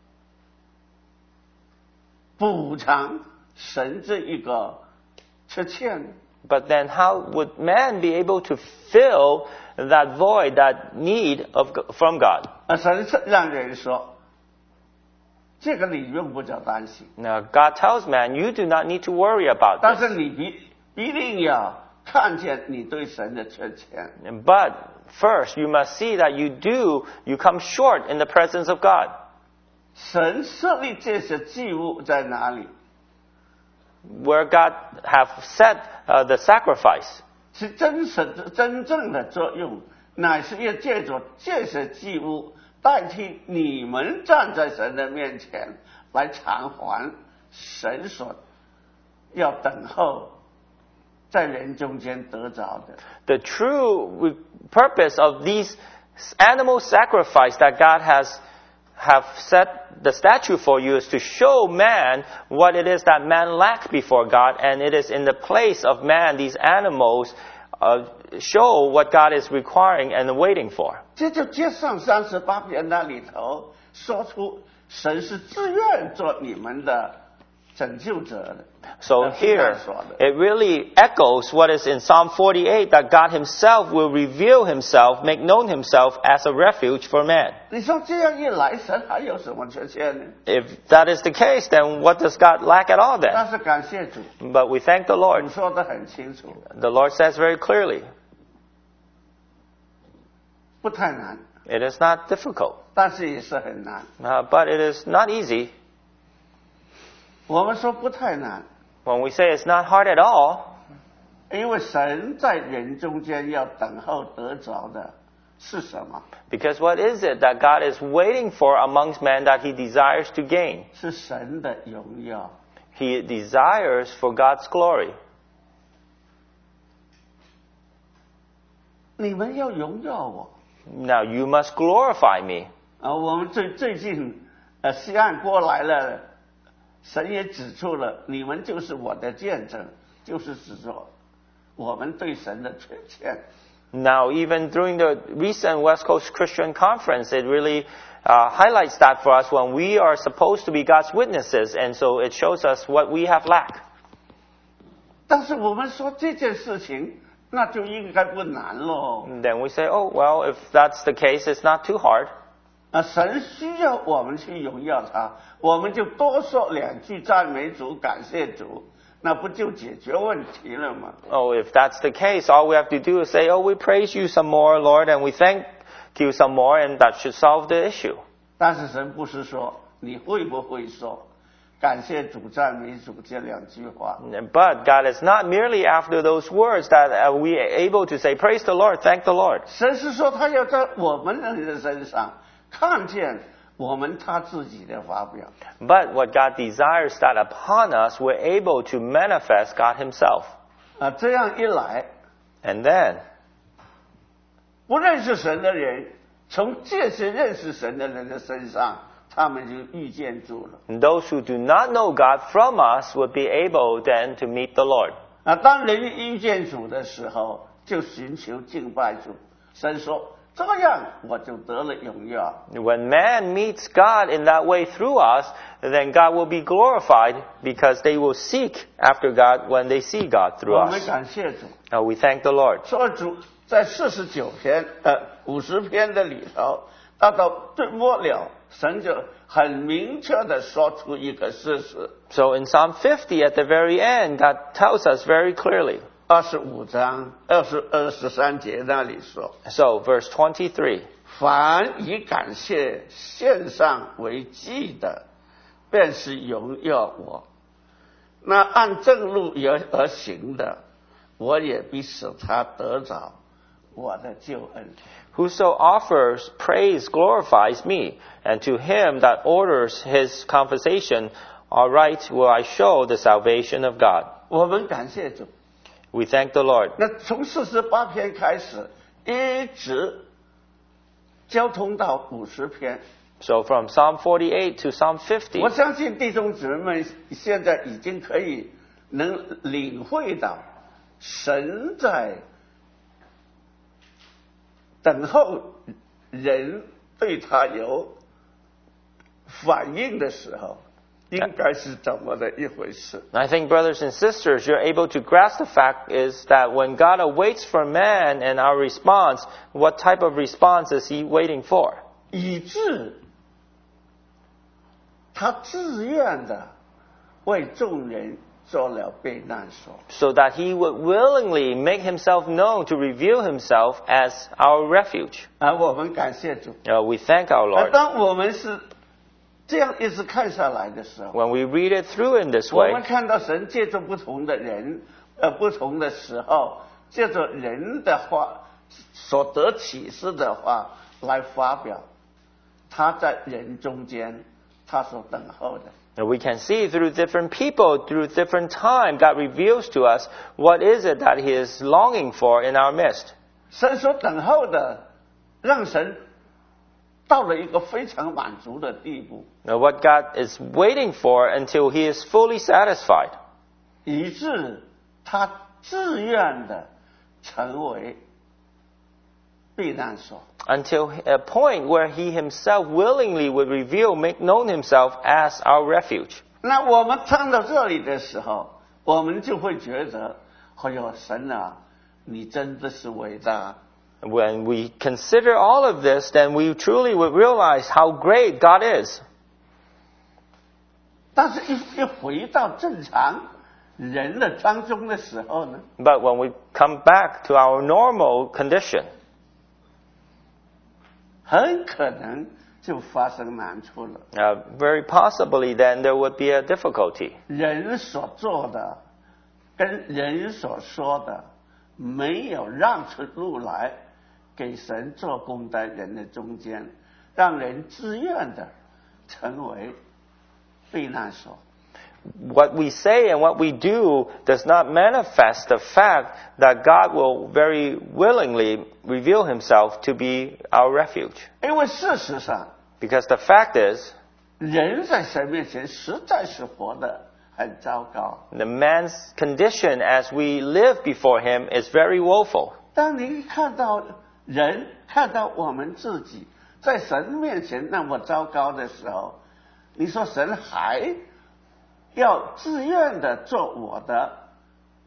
补偿神这一个缺欠呢？ But then how would man be able to fill that void, that need from God? 神让人说，这个你用不着担心， Now, God tells man, you do not need to worry about 但是 this. 你一定要看见你对神的缺欠。 But first, you must see that you come short in the presence of God. 神设立这些祭物在哪里？ Where God have set the sacrifice. 是真正的作用，乃是要借着这些祭物代替你们站在神的面前来偿还神所要等候在人中间得着的。 The true purpose of these animal sacrifice that God have set the statue for you is to show man what it is that man lacks before God, and it is in the place of man these animals show what God is requiring and waiting for. 这就接上38篇那里头说出神是自愿做你们的拯救者的。 So here, it really echoes what is in Psalm 48, that God himself will reveal himself, make known himself as a refuge for man. 你说这样一来，神还有什么缺陷呢？ If that is the case, then what does God lack at all 但 then? 是感谢主， But we thank the 主 Lord. 说得很清楚， The Lord says very clearly, 不太难， it is not difficult, 但是也是很难。 but it is not easy. 我们说不太难， When we say it's not hard at all, 因为神在人中间要等候得着的是什么？ because what is it that God is waiting for amongst men that he desires to gain? 是神的荣耀。 He desires for God's glory. 你们要荣耀我 Now you must glorify me. 啊！我们最近西岸过来了，神也指出了，你们就是我的见证，就是指着我们对神的缺欠。 Now, even during the recent West Coast Christian Conference, it really highlights that for us when we are supposed to be God's witnesses, and so it shows us what we have lacked. 但是我们说这件事情，那就应该不难咯。 Then we say, oh, well, if that's the case, it's not too hard. 神需要我们去荣耀他，我们就多说2句赞美主、感谢主，那不就解决问题了吗？ Oh, if that's the case, all we have to do is say, oh, we praise you some more, Lord, and we thank you some more, and that should solve the issue. 但是神不是说你会不会说感谢主、赞美主这2句话， But God is not merely after those words that we are able to say, praise the Lord, thank the Lord. 神是说他要在我们人的身上看见我们他自己的发表。 But what God desires that upon us, we're able to manifest God Himself. 这样一来， And then, 不认识神的人，从这些认识神的人的身上，他们就遇见主了。 those who do not know God from us would be able then to meet the Lord. 当人遇见主的时候，就寻求敬拜主。神说：“这样我就得了荣耀。” When man meets God in that way through us, then God will be glorified because they will seek after God when they see God through 我们 us. 感谢主， We thank the Lord. 说主在49篇、50篇的里头，到最末了，神就很明确的说出一个事实。 So in Psalm 50 at the very end, God tells us very clearly. 25章23节那里说。 So verse 23. 凡以感谢献上为祭的，便是荣耀我；那按正路而行的，我也必使他得着我的救恩。 Whoso offers praise glorifies me, and to him that orders his conversation aright will I show the salvation of God. 我们感谢主。 We thank the Lord. 那从48篇开始，一直交通到50篇。 So from Psalm 48 to Psalm 我 50, 相信弟兄姊妹们现在已经可以能领会到，神在等候人对他有反应的时候，应该是怎么的一回事。 I think, brothers and sisters, you're able to grasp the fact is that when God awaits for man and our response, what type of response is He waiting for? 以致他自愿的为众人做了避难所。 So that He would willingly make Himself known to reveal Himself as our refuge. 我们感谢主。 We thank our Lord. 当我们是这样一直看下来的时候， When we read it through in this 我 way, 们看到神借着不同的人，不同的时候，借着人的话所得启示的话来发表，他在人中间，他所等候的。 and we can see through different people, through different time, God reveals to us what is it that He is longing for in our midst. 神所等候的，让神到了一个非常满足的地步， Now, what God is waiting for until He is fully satisfied, 以致他自愿的成为避难所。 until a point where He Himself willingly would reveal, make known Himself as our refuge. 那我们看到这里的时候，我们就会觉得，哎呦，神啊，你真的是伟大。 When we consider all of this, then we truly would realize how great God is. 但是一回到正常人的当中的时候呢， But when we come back to our normal condition, 很可能就发生难处了。 very possibly then there would be a difficulty. 人所做的跟人所说的，没有让出路来给神做工的人的中间，让人自愿的成为避难所。 What we say and what we do does not manifest the fact that God will very willingly reveal Himself to be our refuge. 因为事实上， Because the fact is, 人在神面前实在是活得很糟糕。 the man's condition as we live before Him is very woeful. 当你看到人，看到我们自己在神面前那么糟糕的时候，你说神还要自愿的做我的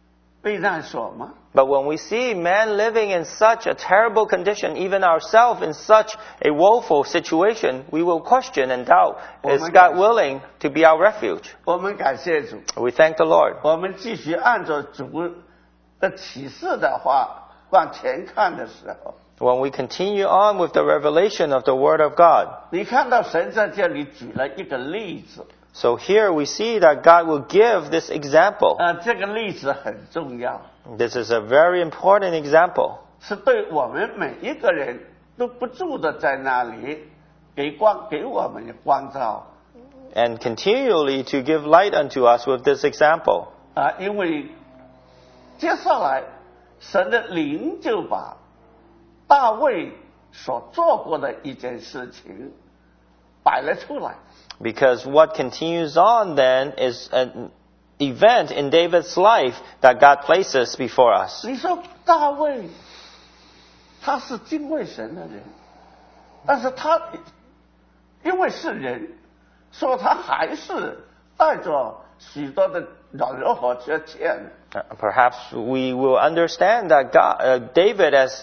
避难所吗？ But when we see man living in such a terrible condition, even ourselves in such a woeful situation, we will question and doubt, is God willing to be our refuge? 我们感谢主， We thank the Lord. 我们继续按照主的启示的话往前看的时候， When we continue on with the revelation of the Word of God, 你看到神在这里举了一个例子， so here we see that God will give this example. 这个例子很重要， This is a very important example. 是对我们每一个人都不住的在那里给我们光照 And continually to give light unto us with this example. 因为接下来神的灵就把大卫所做过的一件事情摆了出来。 Because what continues on then is an event in David's life that God places before us. 你说大卫他是敬畏神的人，但是他因为是人，所以他还是带着许多的软弱和缺陷。 Perhaps we will understand that David, as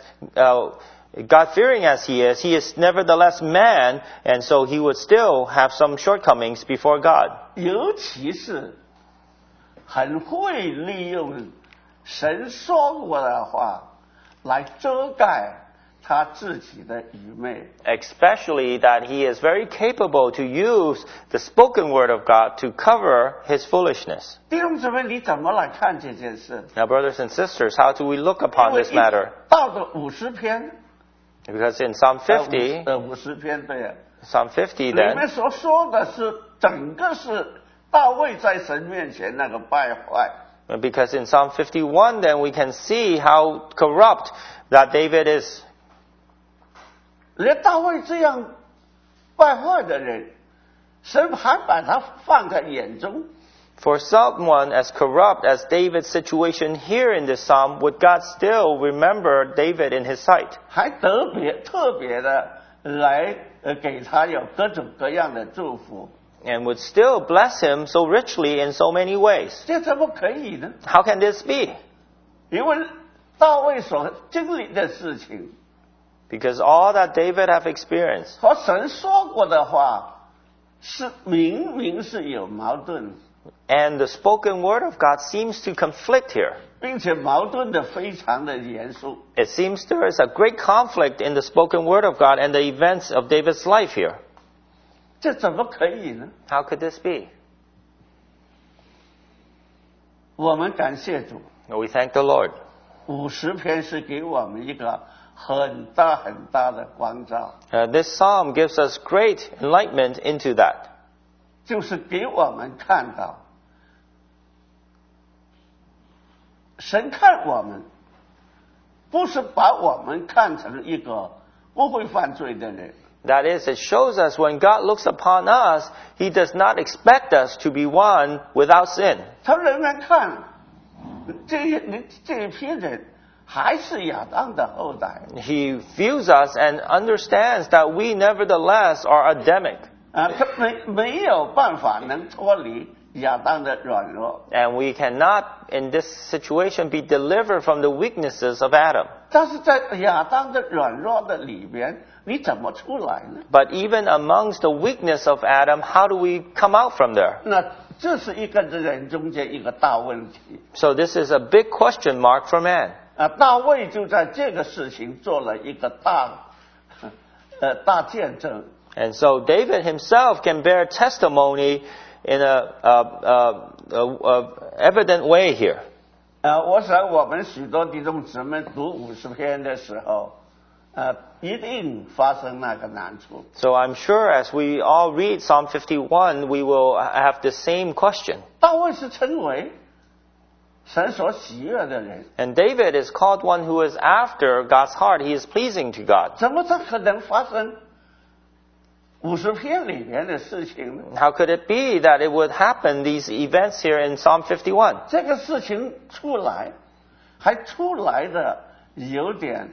God-fearing as he is nevertheless man, and so he would still have some shortcomings before God. 尤其是很会利用神说过的话来遮盖他自己的愚昧。 Especially that he is very capable to use the spoken word of God to cover his foolishness. 弟兄姊妹，你怎么来看这件事？ Now, brothers and sisters, how do we look upon this matter? 到了50篇， Because in Psalm 50, 50篇对啊， Psalm 50 里 then, 面所说的是整个是大卫在神面前那个败坏。 because in Psalm 51 then we can see how corrupt that David is. 连大卫这样败坏的人，神还把他放在眼中。 For someone as corrupt as David's situation here in this psalm, would God still remember David in his sight? 还特别的来给他有各种各样的祝福， And would still bless him so richly in so many ways? 这怎么可以呢？ How can this be? 因为大卫所经历的事情 Because all that David have experienced 和神说过的话，是明明是有矛盾， and the spoken word of God seems to conflict here. 并且矛盾的非常的严肃。 It seems there is a great conflict in the spoken word of God and the events of David's life here. 这怎么可以呢？ How could this be? 我们感谢主， We thank the Lord. 50篇是给我们一个很大很大的光照， This psalm gives us great enlightenment into that. 就是给我们看到，神看我们，不是把我们看成一个不会犯罪的人， That is, it shows us when God looks upon us, He does not expect us to be one without sin. 他仍然看这一批人还是亚当的后代。 He views us and understands that we nevertheless are Adamic. 他没有办法能脱离亚当的软弱， And we cannot, in this situation, be delivered from the weaknesses of Adam. 但是在亚当的软弱的里边，你怎么出来呢？ But even amongst the weakness of Adam, how do we come out from there? 那这是一个人中间一个大问题。 So this is a big question mark for man. 大卫就在这个事情做了一个大见证。 And so David himself can bear testimony in a evident way here. 我想我们许多弟兄姊妹读50篇的时候，一定发生那个难处。 So I'm sure as we all read Psalm 51, we will have the same question. 大卫是称为神所喜悦的人， And David is called one who is after God's heart. He is pleasing to God. 怎么这可能发生50篇里面的事情呢？ How could it be that it would happen, these events here in Psalm 51? 这个事情出来，还出来的有点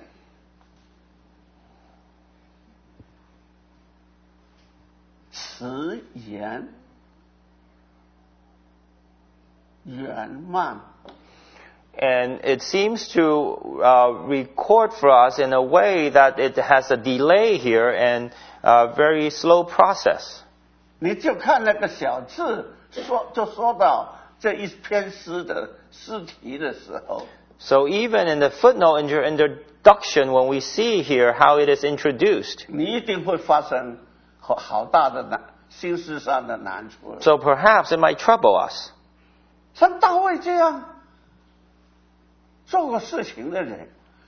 迟延、远慢。 And it seems to record for us in a way that it has a delay here and a very slow process. 你就看那个小字说到这一篇诗的诗题的时候， So even in the footnote in your introduction, when we see here how it is introduced, 你一定会发生好大的心思上的难处。 so perhaps it might trouble us. 像大卫这样做过事情的人，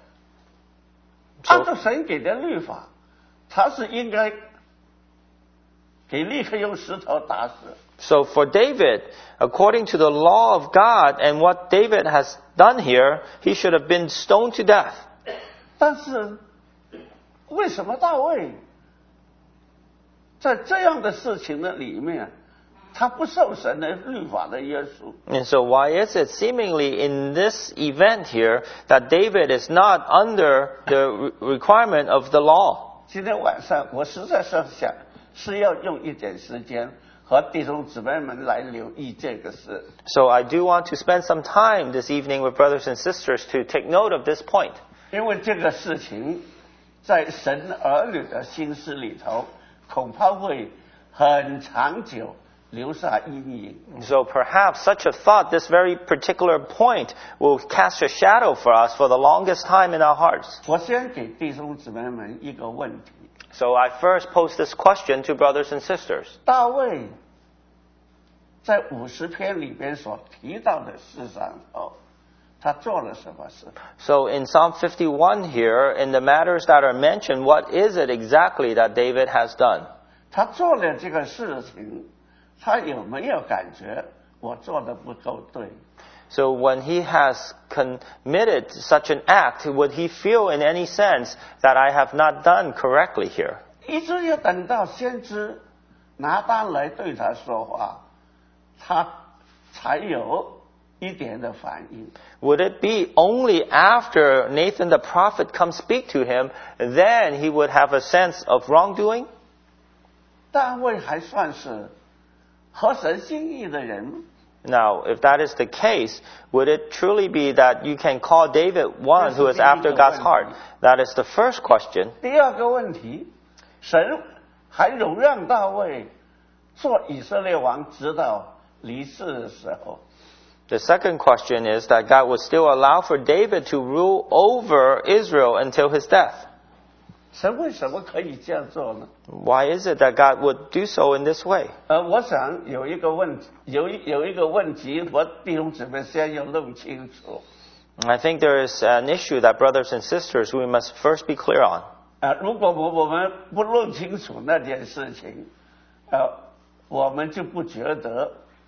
So- 按照神给的律法，他是应该给立刻用石头打死。 So for David, according to the law of God and what David has done here, he should have been stoned to death. 但是为什么大卫在这样的事情的里面，他不受神的律法的约束？ And so why is it seemingly in this event here that David is not under the requirement of the law? 今天晚上我实在是想是要用一点时间和弟兄姊妹们来留意这个事。 So I do want to spend some time this evening with brothers and sisters to take note of this point. 因为这个事情在神儿女的心思里头，恐怕会很长久留下阴影。 So perhaps such a thought, this very particular point, will cast a shadow for us for the longest time in our hearts. 我先给弟兄姊妹们一个问题： So I first pose this question to brothers and sisters. 大卫在50篇里边所提到的事上头，他做了什么事？ So in Psalm 51 here, in the matters that are mentioned, what is it exactly that David has done? 他做了这个事情，他有没有感觉我做的不够对？ So when he has committed such an act, would he feel in any sense that I have not done correctly here? 一直要等到先知拿单来对他说话，他才有一点的反应。 Would it be only after Nathan the prophet comes speak to him, then he would have a sense of wrongdoing? 大卫还算是合神心意的人， Now, if that is the case, would it truly be that you can call David one who is after God's heart? That is the first question. 第二个问题，神还容让大卫做以色列王，直到离世的时候。 The second question is that God would still allow for David to rule over Israel until his death. 神为什么可以这样做呢？ Why is it that God would do so in this way? 我想有一个问题，有一个问题，我弟兄姊妹先要弄清楚。 I think there is an issue that brothers and sisters we must first be clear on. 如果我们不弄清楚那件事情，我们就不觉得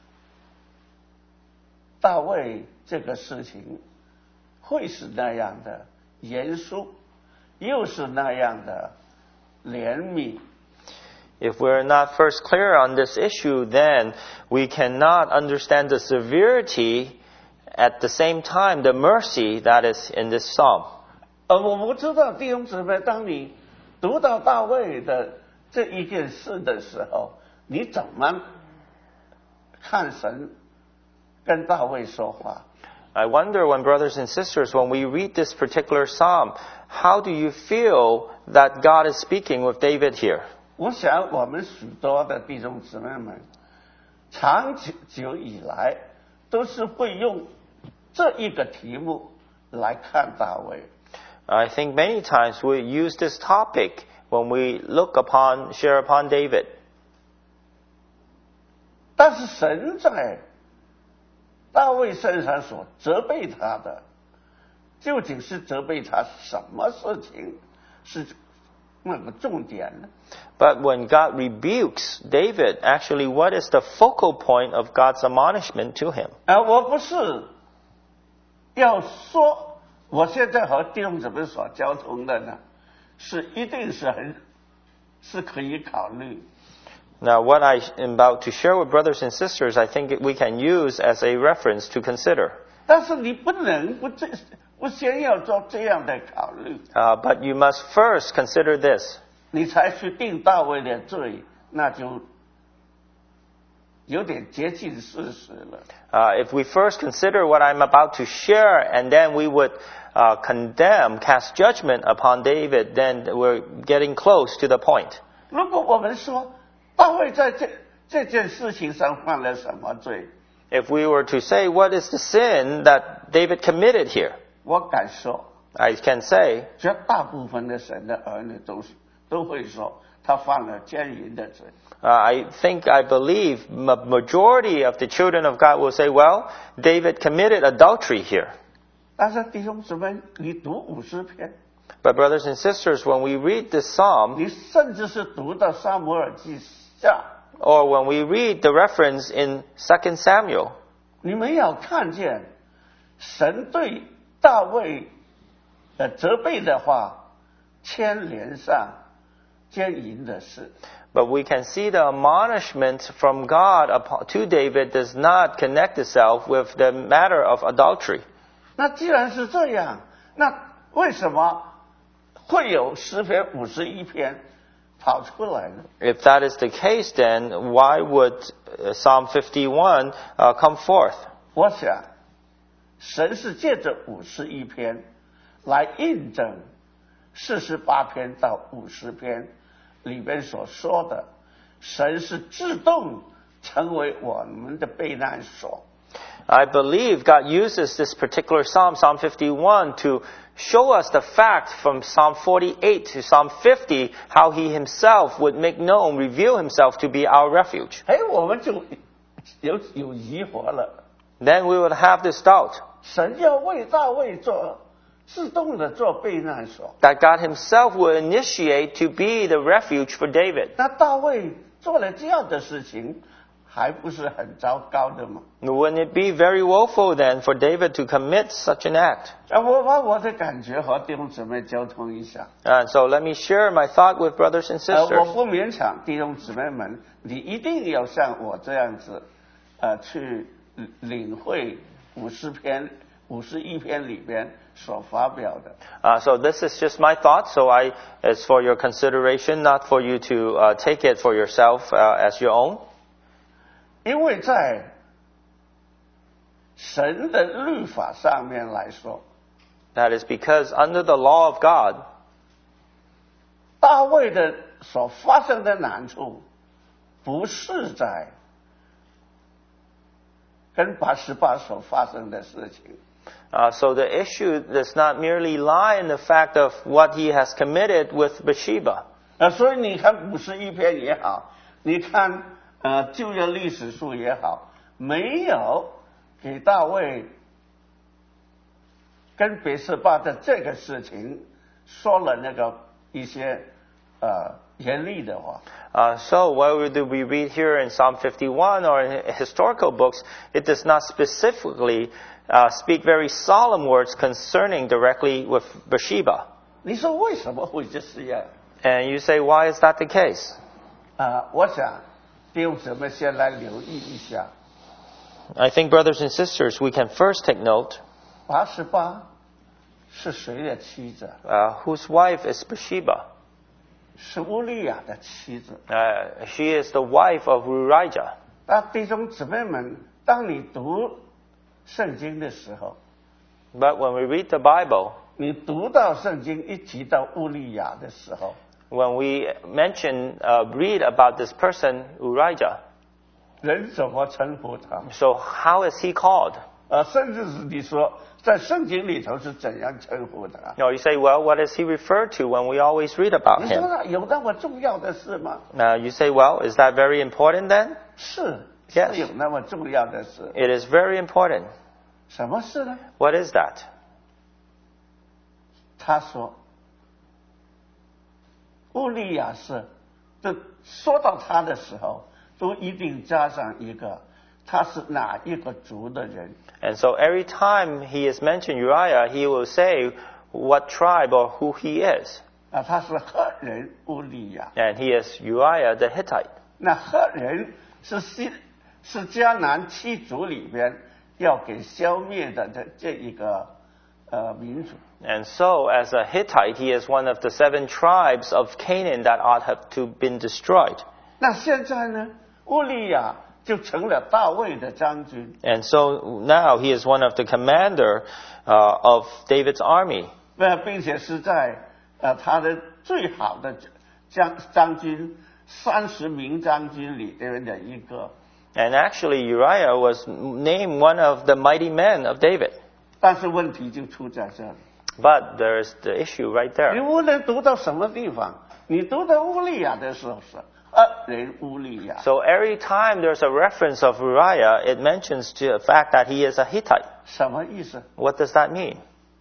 大卫这个事情会是那样的严肃，又是那样的怜悯。 If we're not first clear on this issue, then we cannot understand the severity, at the same time, the mercy that is in this psalm. 我不知道弟兄姊妹，当你读到大卫的这一件事的时候，你怎么看神跟大卫说话？ I wonder when brothers and sisters, when we read this particular psalm, how do you feel that God is speaking with David here? 我想我们许多的弟兄姊妹们，长久以来都是会用这一个题目来看大卫。 I think many times we use this topic when we share upon David. 但是神在大卫身上所责备他的，究竟是责备他什么事情是那个重点呢？ But when God rebukes David, actually what is the focal point of God's admonishment to him? 我不是要说，我现在和弟兄姊妹所交通的呢，一定是可以考虑。 Now, what I am about to share with brothers and sisters, I think we can use as a reference to consider. 但是你不能不先要做这样的考虑， But you must first consider this. 你才去定大卫的罪，那就有点接近事实了。 If we first consider what I'm about to share, and then we would condemn, cast judgment upon David, then we're getting close to the point. 如果我们说大卫在这件事情上犯了什么罪， If we were to say, what is the sin that David committed here? 我敢说， I can say, 绝大部分的神的儿女都会说他犯了奸淫的罪。 I believe, majority of the children of God will say, well, David committed adultery here. 但是弟兄姊妹，你读50篇， But brothers and sisters, when we read this psalm, 你甚至是读到撒母耳记下， or when we read the reference in 2 Samuel, 你们要看见神对大卫的责备的话，牵连上奸淫的事。 but we can see the admonishment from God to David does not connect itself with the matter of adultery. 那既然是这样，那为什么会有诗篇51篇跑出来呢？ If that is the case, then why would Psalm 51 come forth? 我想，神是借着51篇来印证48篇到50篇里边所说的，神是自动成为我们的避难所。 I believe God uses this particular psalm, Psalm 51, to show us the fact from Psalm 48 to Psalm 50, how He Himself would make known, reveal Himself to be our refuge. 哎，我们就有疑惑了。 Then we would have this doubt 神要为大卫自动的做避难所， that God Himself will initiate to be the refuge for David. 那大卫做了这样的事情，还不是很糟糕的吗？ Wouldn't it be very woeful then for David to commit such an act? 我把我的感觉和弟兄姊妹交通一下。 And so let me share my thought with brothers and 我 sisters. 不勉强弟兄姊妹们，你一定要像我这样子，去领会51篇里边所发表的。 So this is just my thought. So it's for your consideration, not for you to take it for yourself as your own. 因为在神的律法上面来说， That is because under the law of God, 大卫的所发生的难处，不是在跟88所发生的事情。 so the issue does not merely lie in the fact of what he has committed with Bathsheba. 所以你看51篇也好，你看旧约历史书也好，没有给大卫跟别是巴的这个事情说了那个一些严厉的话。 So whether we read here in Psalm 51 or in historical books, it does not specifically speak very solemn words concerning directly with Bathsheba. 你说为什么会这样？ And you say, why is that the case? 我想弟兄姊妹先来留意一下， I think, brothers and sisters, we can first take note 88是谁的妻子？ whose wife is Bathsheba. 是乌利亚的妻子。 She is the wife of Uriah. 弟兄姊妹们，当你读圣经的时候， But when we read the Bible, 你读到圣经一提到乌利亚的时候， when we read about this person, Uriah, 人怎么称呼他？ so how is he called? 甚至是你说在圣经里头是怎样称呼他？ You say, well, what is he referred to when we always read about 你说 him? 那有那么重要的事吗？ You say, well, is that very important then? 是， Yes. 是有那么重要的事。 It is very important. 什么事呢？ What is that? 他说，乌利亚是，就说到他的时候，都一定加上一个，他是哪一个族的人。 And so every time he is mentioned Uriah, he will say what tribe or who he is. 他是赫人乌利亚。 And he is Uriah the Hittite. 那赫人是迦南7族里边要给消灭的这一个民族。 And so, as a Hittite, he is one of the 7 tribes of Canaan that ought have to been destroyed. 那现在呢，乌利亚就成了大卫的将军。 And so now he is one of the commander of David's army. 并且是在他的最好的将军30名将军里边的一个。 And actually Uriah was named one of the mighty men of David. 但是问题就出在这里， But there's the issue right 你 there. 无论读到什么地方，你读到乌利亚的时候是恶人乌利亚， So every time there's a reference of Uriah, it mentions to the fact that he is a Hittite. 什么意思？ What does that mean?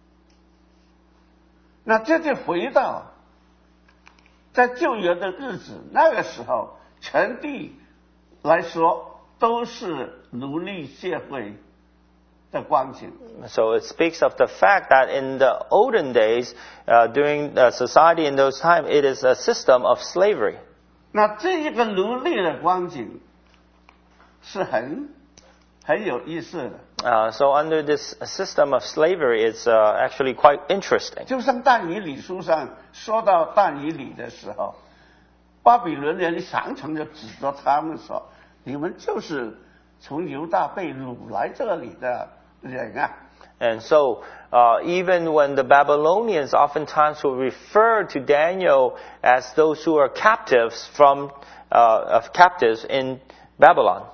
那这就回到在旧约的日子，那个时候全地来说都是奴隶社会的光景。 So it speaks of the fact that in the olden days, during society in those times, it is a system of slavery. 那这一个奴隶的光景是很有意思的。 So under this system of slavery, it's actually quite interesting. 就像但以理书上说到但以理的时候，巴比伦人常常就指着他们说：“你们就是从犹大被掳来这里的人啊。” And so, even when the Babylonians oftentimes will refer to Daniel as those who are captives captives in Babylon.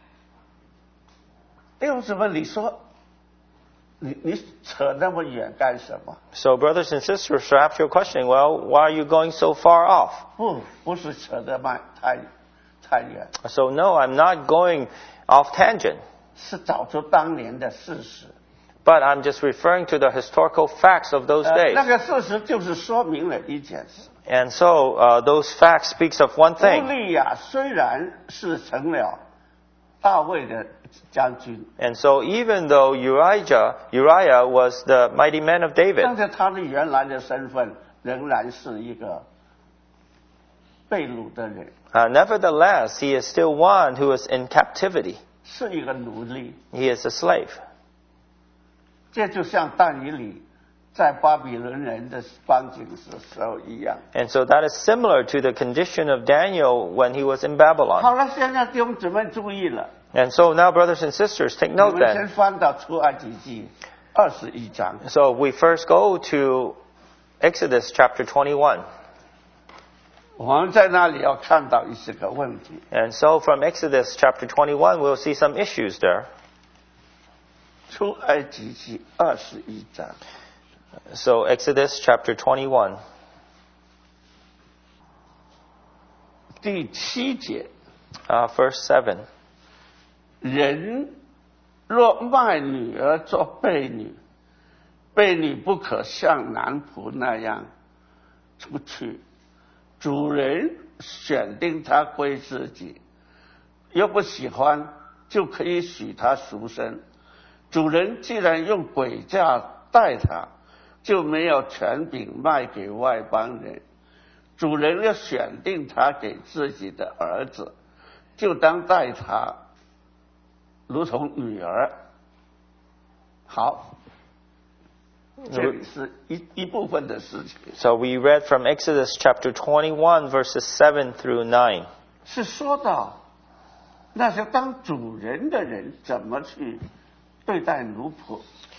弟兄姊妹，你说你扯那么远干什么？ So, brothers and sisters, perhaps you're questioning, well, why are you going so far off? 不是扯得太远， So, no, I'm not going off tangent, 是找出当年的事实。 but I'm just referring to the historical facts of those days. 那个事实就是说明了一件事。 And so, those facts speaks of one 乌 thing. 利亚虽然是成了大卫的将军， And so, even though Uriah was the mighty man of David, 但是他的原来的身份仍然是一个被掳的人， nevertheless, he is still one who is in captivity. 是一个奴隶。 He is a slave. 这就像但以理在巴比伦人的光景时候一样。 And so that is similar to the condition of Daniel when he was in Babylon. 好了，现在弟兄姊妹注意了， And so now, brothers and sisters, take 我 note 们先 then. 翻到出埃及记21章。 So we first go to Exodus chapter 21. 我们在那里要看到一些个问题。 And so from Exodus chapter 21, we'll see some issues there. 出埃及记21章 So Exodus chapter 21, 第7节， verse 7. 人若卖女儿做婢女，婢女不可像男仆那样出去，主人选定她归自己，又不喜欢，就可以许她赎身。主人既然用诡诈待她，就没有权柄卖给外邦人。主人要选定她给自己的儿子，就当待她如同女儿。好，这里是一部分的事情， So we read from Exodus chapter 21, verses 7 through 9. 是说到那些当主人的人怎么去对待奴仆。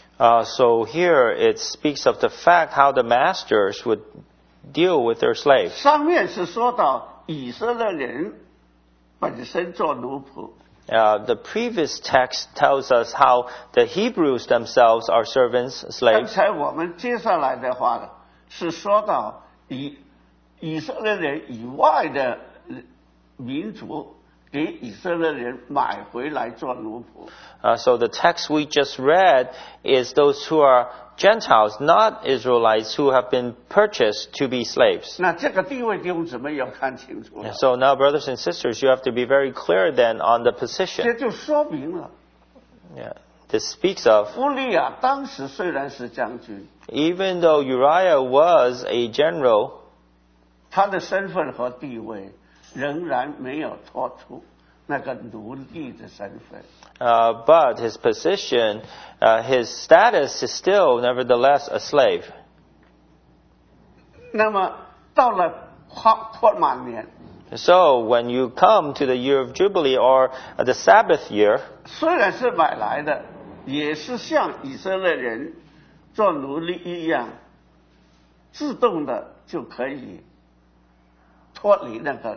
So here it speaks of the fact how the masters would deal with their slaves. 上面是说到以色列人本身做奴仆， The previous text tells us how the Hebrews themselves are servants, 刚 slaves. 才我们接下来的话呢，是说到以色列人以外的民族给以色列人买回来做奴仆。 So the text we just read is those who are Gentiles, not Israelites, who have been purchased to be slaves. 那这个地位弟兄姊妹要看清楚了， So now, brothers and sisters, you have to be very clear then on the 这 position. 就说明了 Yeah. This speaks of, 乌利亚当时虽然是将军， even though Uriah was a general, 他的身份和地位仍然没有脱出那个奴隶的身份。 but his position, his status is still nevertheless a slave. 那么到了扩满年， So when you come to the year of Jubilee or the Sabbath year, 虽然是买来的，也是像以色列人做奴隶一样，自动的就可以脱离那个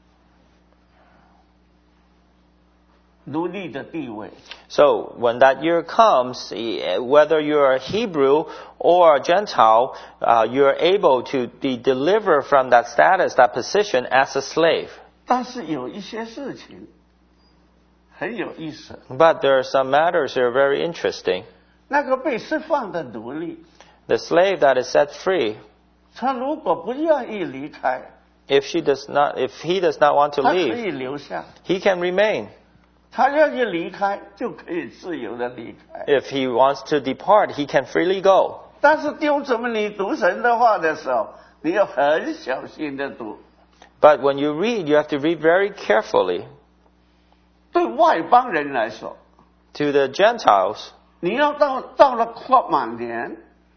奴隶的地位。 so when that year comes, whether you're a Hebrew or a Gentile, you're able to be delivered from that status, that position as a slave. 但是有一些事情很有意思， But there are some matters that are very interesting. 那个被释放的奴隶， The slave that is set free, 他如果不愿意离开， if he does not want to 他可 leave, 以留下； he can remain. 他愿意离开，就可以自由的离开。 If he wants to depart, he can freely go. 但是弟兄姊妹，你读神的话的时候，你要很小心的读。 But when you read, you have to read very carefully. 对外邦人来说， To the Gentiles, 你要到了快满年，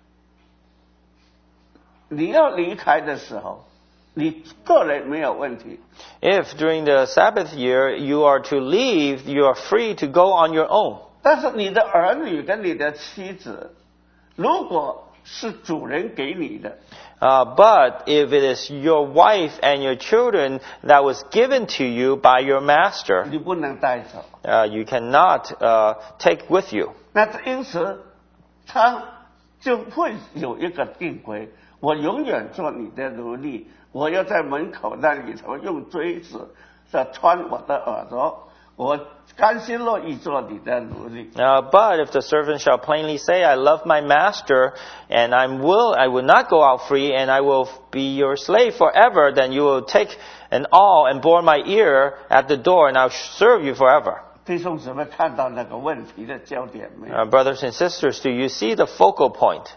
你要离开的时候，你个人没有问题。 if during the Sabbath year you are to leave, you are free to go on your own. 但是你的儿女跟你的妻子，如果是主人给你的， But if it is your wife and your children that was given to you by your master, 你不能带走。 you cannot take with you. 那因此，他就会有一个定规：我永远做你的奴隶，我要在门口那里头用锥子穿我的耳朵，我甘心乐意做你的奴隶。 But if the servant shall plainly say, I love my master, and I will not go out free, and I will be your slave forever, then you will take an awl and bore my ear at the door, and I'll serve you forever. 弟兄姊妹，看到那个问题的焦点没有？ Brothers and sisters, do you see the focal point?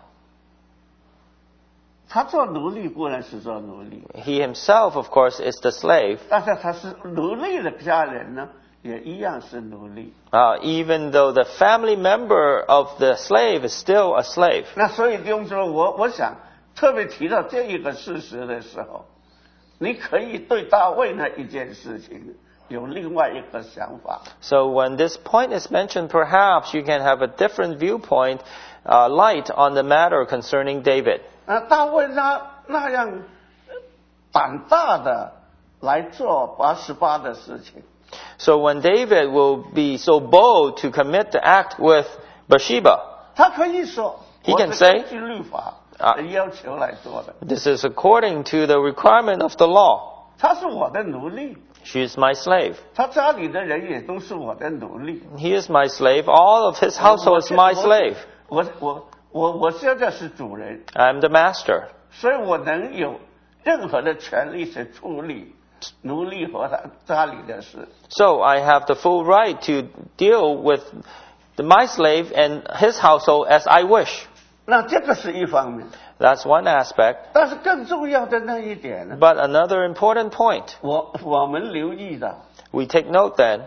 他做奴隶固然是做奴隶， He himself, of course, is the slave. 但是他是奴隶的家人呢，也一样是奴隶。 Even though the family member of the slave is still a slave. 那所以弟兄姊妹，我想特别提到这一个事实的时候，你可以对大卫那一件事情有另外一个想法。 So when this point is mentioned, perhaps you can have a different viewpoint, light on the matter concerning David. 大卫那样胆大的来做88的事情， So when David will be so bold to commit the act with Bathsheba, 他可以说 He 我 can 是 say- 根据律法的要求来做的， this is according to the requirement of the law. 他是我的奴隶， She is my slave. 他家里的人也都是我的奴隶。 He is my slave. All of his household is my slave. 我现在是主人， I am the master. 所以我能有任何的权利去处理奴隶和他家里的事。 So I have the full right to deal with my slave and his household as I wish. 那这个是一方面， That's one aspect. 但是更重要的那一点呢， But another important point, 我们留意到， we take note then,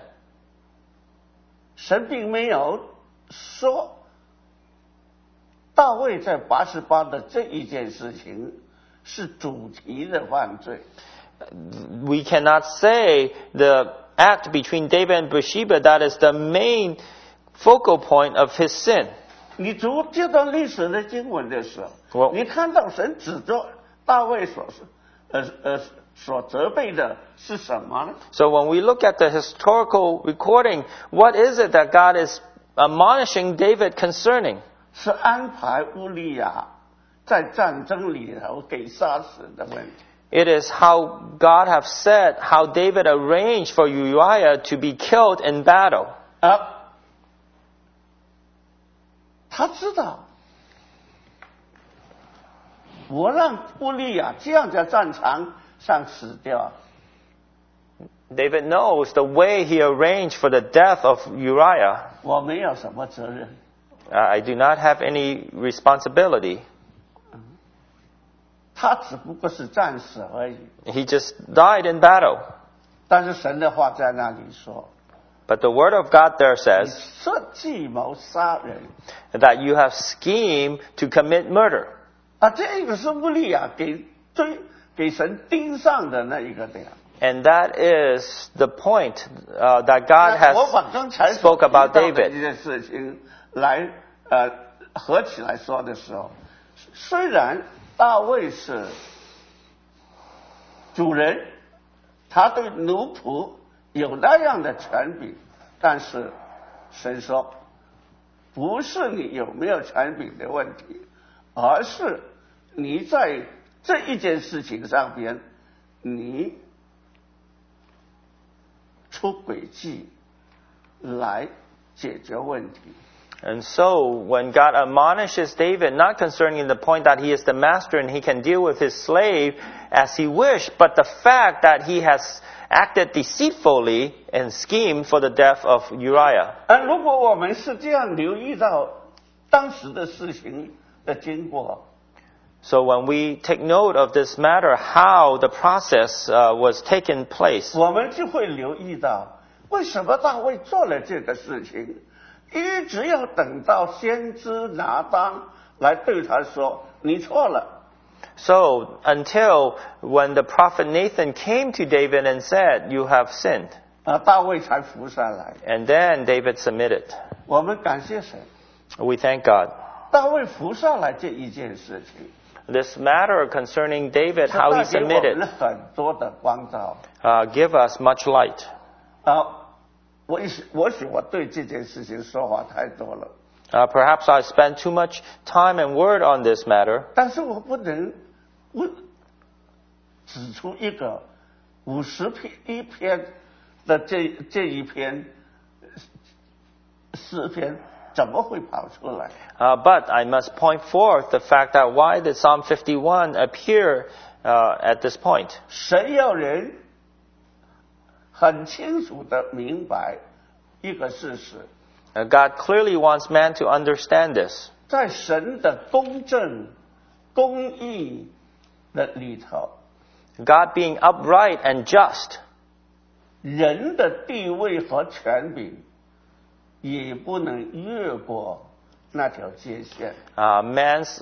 神并没有说大卫在88的这一件事情是主题的犯罪。 we cannot say the act between David and Bathsheba, that is the main focal point of his sin. 你读这段历史的经文的时候，你看到神指着大卫所责备的是什么呢？ So when we look at the historical recording, what is it that God is admonishing David concerning? 是安排乌利亚在战争里头给杀死的问题。 It is how God have said how David arranged for Uriah to be killed in battle. 他知道，我让乌利亚这样在战场上死掉， David knows the way he arranged for the death of Uriah. 我没有什么责任。 I do not have any responsibility. 他只不过是战死而已。 He just died in battle. 但是神的话在那里说， But the word of God there 你 says 设计谋杀人。 that you have schemed to commit murder. 这个是乌利亚给神盯上的那一个点。 And that is the point that God 我把刚才 has spoke 所提 about 到的 David. 这件事情来合起来说的时候，虽然大卫是主人，他对奴仆有那样的权柄，但是神说，不是你有没有权柄的问题，而是你在这一件事情上边，你出轨迹来解决问题。 And so, when God admonishes David, not concerning the point that he is the master and he can deal with his slave as he wished, but the fact that he has acted deceitfully and schemed for the death of Uriah. 如果我们是这样留意到当时的事情的经过， So when we take note of this matter, how the process was taken place, 我们就会留意到为什么大卫做了这个事情，一直要等到先知拿单来对他说你错了。 So, until when the prophet Nathan came to David and said, "You have sinned," 大卫才服下来。 and then David submitted. 我们感谢神， We thank God. 大卫服下来这一件事情， This matter concerning David, 是 how 带 he 给我们 submitted, 很多的光照。 give us much light. 我许我对这件事情说话太多了， Perhaps I spent too much time and word on this matter, 但是我不能指出一个51篇的这一篇诗篇怎么会跑出来？ but I must point forth the fact that why did Psalm 51 appear at this point? 神要人很清楚的明白一个事实， God clearly wants man to understand this. 在神的公正、公义的里头， God being upright and just, 人的地位和权柄也不能越过那条界限。 man's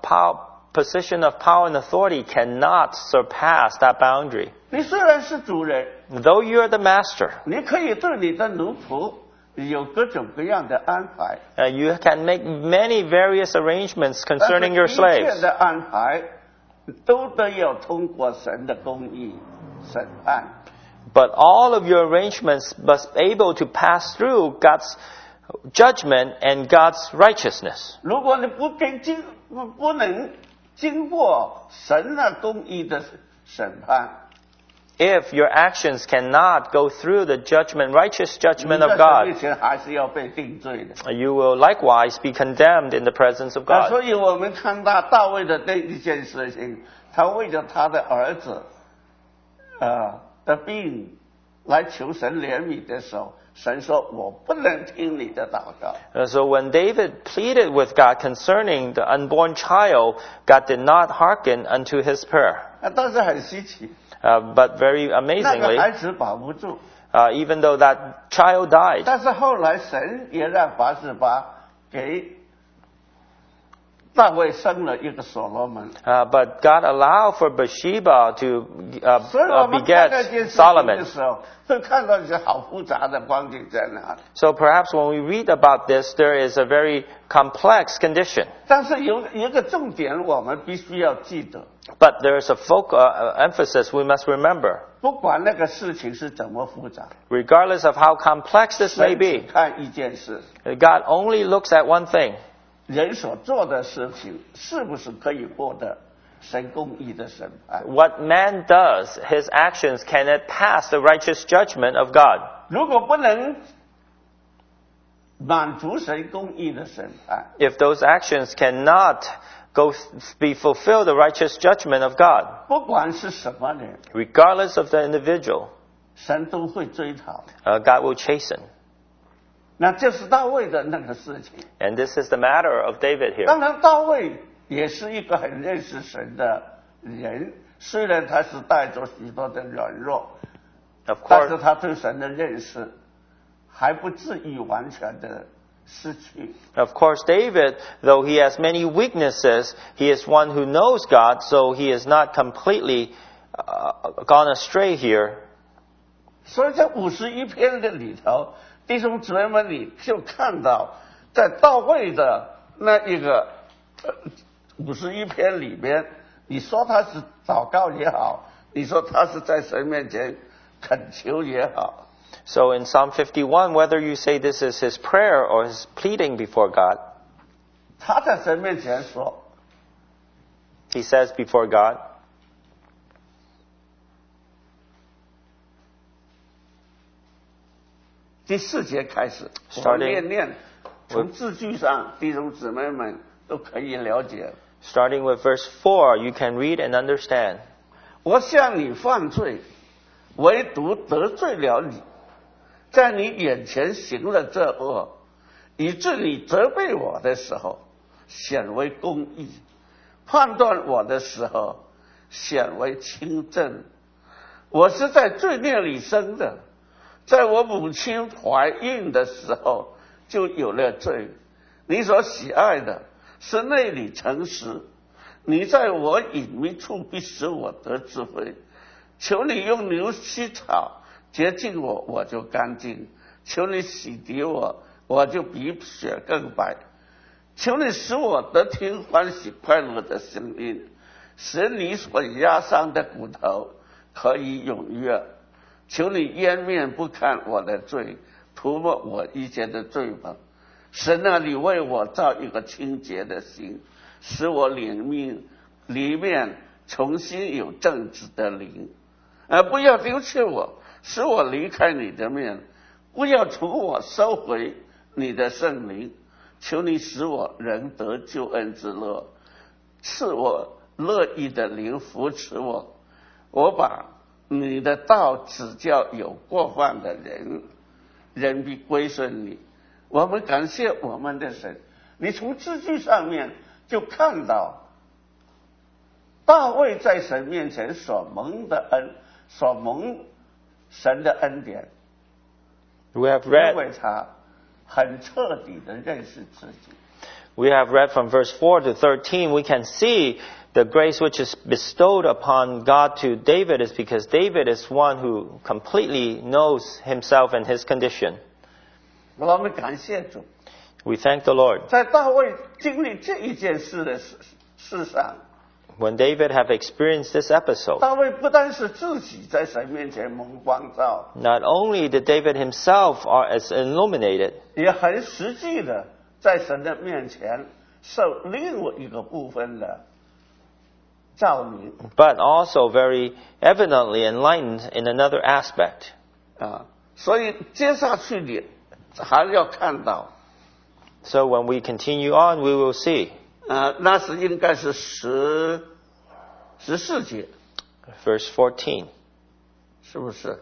position of power and authority cannot surpass that boundary. 你虽然是主人， Though you are the master, 你可以对你的奴仆有各种各样的安排， you can make many various arrangements concerning your 但是一切 slaves. 的安排都得要通过神的公义审判。 But all of your arrangements must be able to pass through God's judgment and God's righteousness. 如果你不能经过神的公义的审判， If your actions cannot go through the judgment, righteous 你 judgment 在 of 神 God, 面前还是要被定罪的。 you will likewise be condemned in the presence of God. 所以我们看到大卫的那一件事情，他为了他的儿子的病来求神怜悯的时候，神说我不能听你的祷告。 So when David pleaded with God concerning the unborn child, God did not hearken unto his prayer. 但是很稀奇， But very 那个 amazingly, 孩子保不住。 even though that child died, 但是后来神也让拔示巴给大卫生了一个所罗门。 but God allowed for Bathsheba to 所以我们看那 beget 件事情的 Solomon. 时候，会看到一些好复杂的光景在那里。 So perhaps when we read about this, there is a very complex condition. 但是有一个重点，我们必须要记得， But there is a emphasis we must remember. 不管那个事情是怎么复杂， Regardless of how complex this may 神只 be, 看一件事： God only looks at one thing. 人所做的事情是不是可以获得神公义的审判？ What man does, his actions, can it pass the righteous judgment of God? 如果不能满足神公义的审判， If those actions cannot be fulfill the righteous judgment of God, 不管是什么人， regardless of the individual, 神都会追讨。 God will chasten. 那这是大卫的那个事情。 And this is the matter of David here. 当然，大卫也是一个很认识神的人，虽然他是带着许多的软弱， Of 但是 course, 他对神的认识还不至于完全的失去。 David, though he has many weaknesses, he is one who knows God, so he is not completely gone astray here. 所以在51篇的里头，弟兄姊妹们，你就看到在大卫的那一个51篇里边，你说他是祷告也好，你说他是在神面前恳求也好。 So in Psalm 51, whether you say this is his prayer or his pleading before God, 他在神面前说 he says before God, 第4节开始， Starting 念，从字句上弟兄姊妹们都可以了解。 starting with verse 4, you can read and understand. 我向你犯罪，唯独得罪了你，在你眼前行了这恶，以致你责备我的时候显为公义，判断我的时候显为清正。我是在罪孽里生的，在我母亲怀孕的时候就有了罪。你所喜爱的是内里诚实，你在我隐秘处必使我得智慧。求你用牛膝草洁净我，我就干净；求你洗涤我，我就比雪更白。求你使我得听欢喜快乐的声音，使你所压伤的骨头可以踊跃。求你掩面不看我的罪，涂抹我一切的罪吧。神啊，你为我造一个清洁的心，使我里面重新有正直的灵。不要丢弃我，使我离开你的面，不要从我收回你的圣灵。求你使我仍得救恩之乐，赐我乐意的灵扶持我。我把你的道指教有过犯的人，人必归顺你。我们感谢我们的神。你从字句上面就看到大卫在神面前所蒙的恩，所蒙神的恩典， We have 因 read 为他很彻底的认识自己。 We have read from verse 4 to 13, we can see the grace which is bestowed upon God to David is because David is one who completely knows himself and his condition. 我们感谢主， We thank the Lord. 在大卫经历这一件事的事上， When David have experienced this episode, 大卫不单是自己在神面前蒙光照， not only did David himself are as illuminated, 也很实际的在神的面前受另外一个部分的照明 but also very evidently enlightened in another aspect. 所以接下去你还要看到 So when we continue on, we will see. 那是应该是14节， Verse 14. 是不是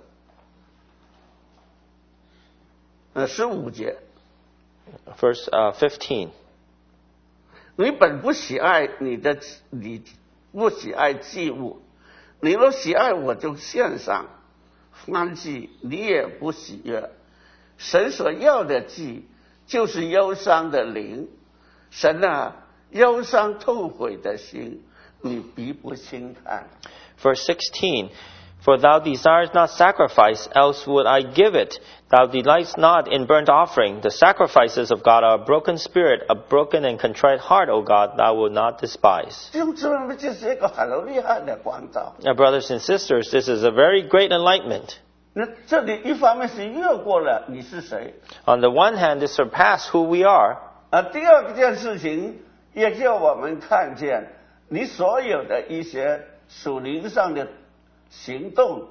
？15节， Verse 15. 你本不喜爱你不喜爱祭物，你若喜爱我就献上欢祭，你也不喜悦。神所要的祭就是忧伤的灵，神啊，忧伤痛悔的心，你必不轻看。 Verse 16. For thou desirest not sacrifice, else would I give it. Thou delightest not in burnt offering. The sacrifices of God are a broken spirit, a broken and contrite heart, O God, thou wilt not despise. 弟兄姊妹们，这是一个很厉害的光照。 Now, brothers and sisters, this is a very great enlightenment. 那这里一方面是越过了你是谁， On the one hand, it surpassed who we are. 第二件事情也叫我们看见你所有的一些属灵上的行动，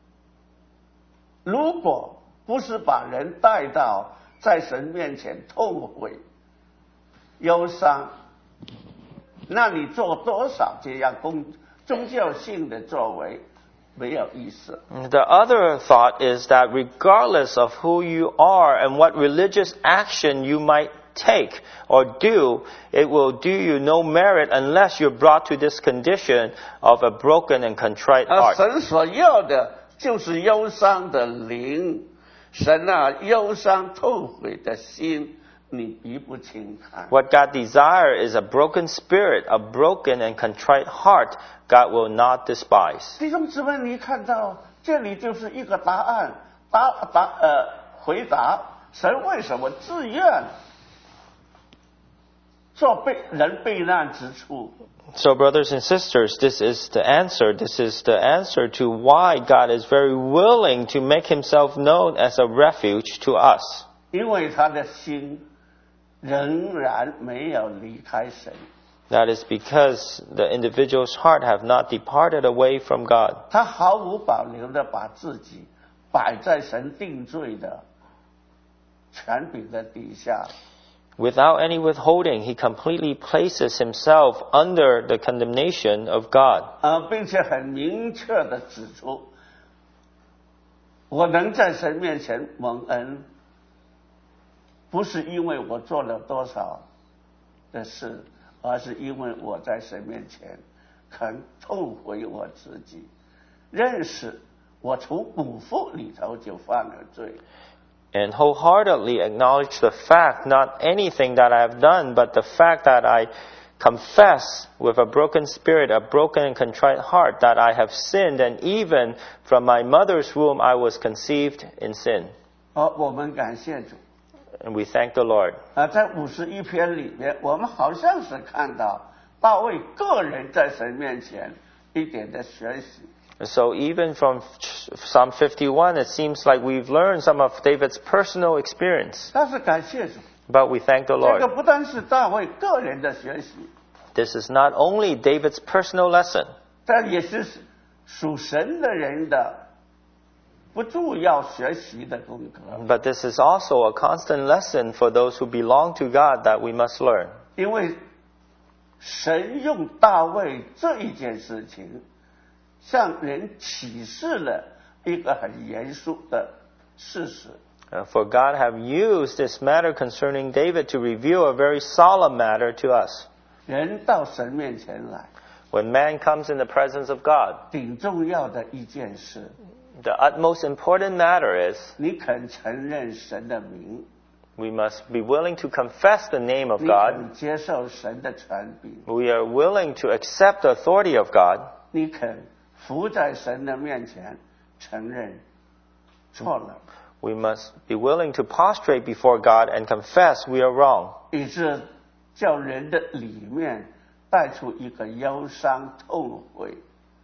如果不是把人带到在神面前痛悔、忧伤，那你做多少这样宗教性的作为没有意思。 The other thought is that regardless of who you are and what religious action you might take or do, it will do you no merit unless you're brought to this condition of a broken and contrite heart. 神所要的就是忧伤的灵，神啊，忧伤痛悔的心，你必不轻看。 What God desires is a broken spirit, a broken and contrite heart God will not despise. 弟兄姊妹，你看到这里就是一个答案，回答神为什么自愿做人避难之处。 So brothers and sisters, this is the answer. This is the answer to why God is very willing to make himself known as a refuge to us. 因为他的心仍然没有离开神。 That is because the individual's heart have not departed away from God. 他毫无保留地把自己摆在神定罪的权柄的底下。 Without any withholding, he completely places himself under the condemnation of God. 并且很明确地指出，我能在神面前蒙恩，不是因为我做了多少的事，而是因为我在神面前肯痛悔我自己，认识我从母腹里头就犯了罪。 And wholeheartedly acknowledge the fact, not anything that I have done, but the fact that I confess with a broken spirit, a broken and contrite heart, that I have sinned, and even from my mother's womb I was conceived in sin. 我们感谢主。 And we thank the Lord. 在51篇里面，我们好像是看到大卫个人在神面前一点的学习。 So even from Psalm 51, it seems like we've learned some of David's personal experience. 但是感谢主， But we thank the 这 Lord. 个不单是大卫个人的学习， This is not only David's personal lesson, 这也是属神的人的不住要学习的功课。 but this is also a constant lesson for those who belong to God that we must learn. 因为神用大卫这一件事情向人启示了一个很严肃的事实。 For God have used this matter concerning David to reveal a very solemn matter to us. 人到神面前来， When man comes in the presence of God, 挺重要的一件事， the utmost important matter is 你肯承认神的名， we must be willing to confess the name of 你 God. 肯接受神的权柄， We are willing to accept the authority of God. 你肯伏在神的面前承认错了， We must be willing to prostrate before God and confess we are wrong, 以致叫人的里面带出一个忧伤痛悔。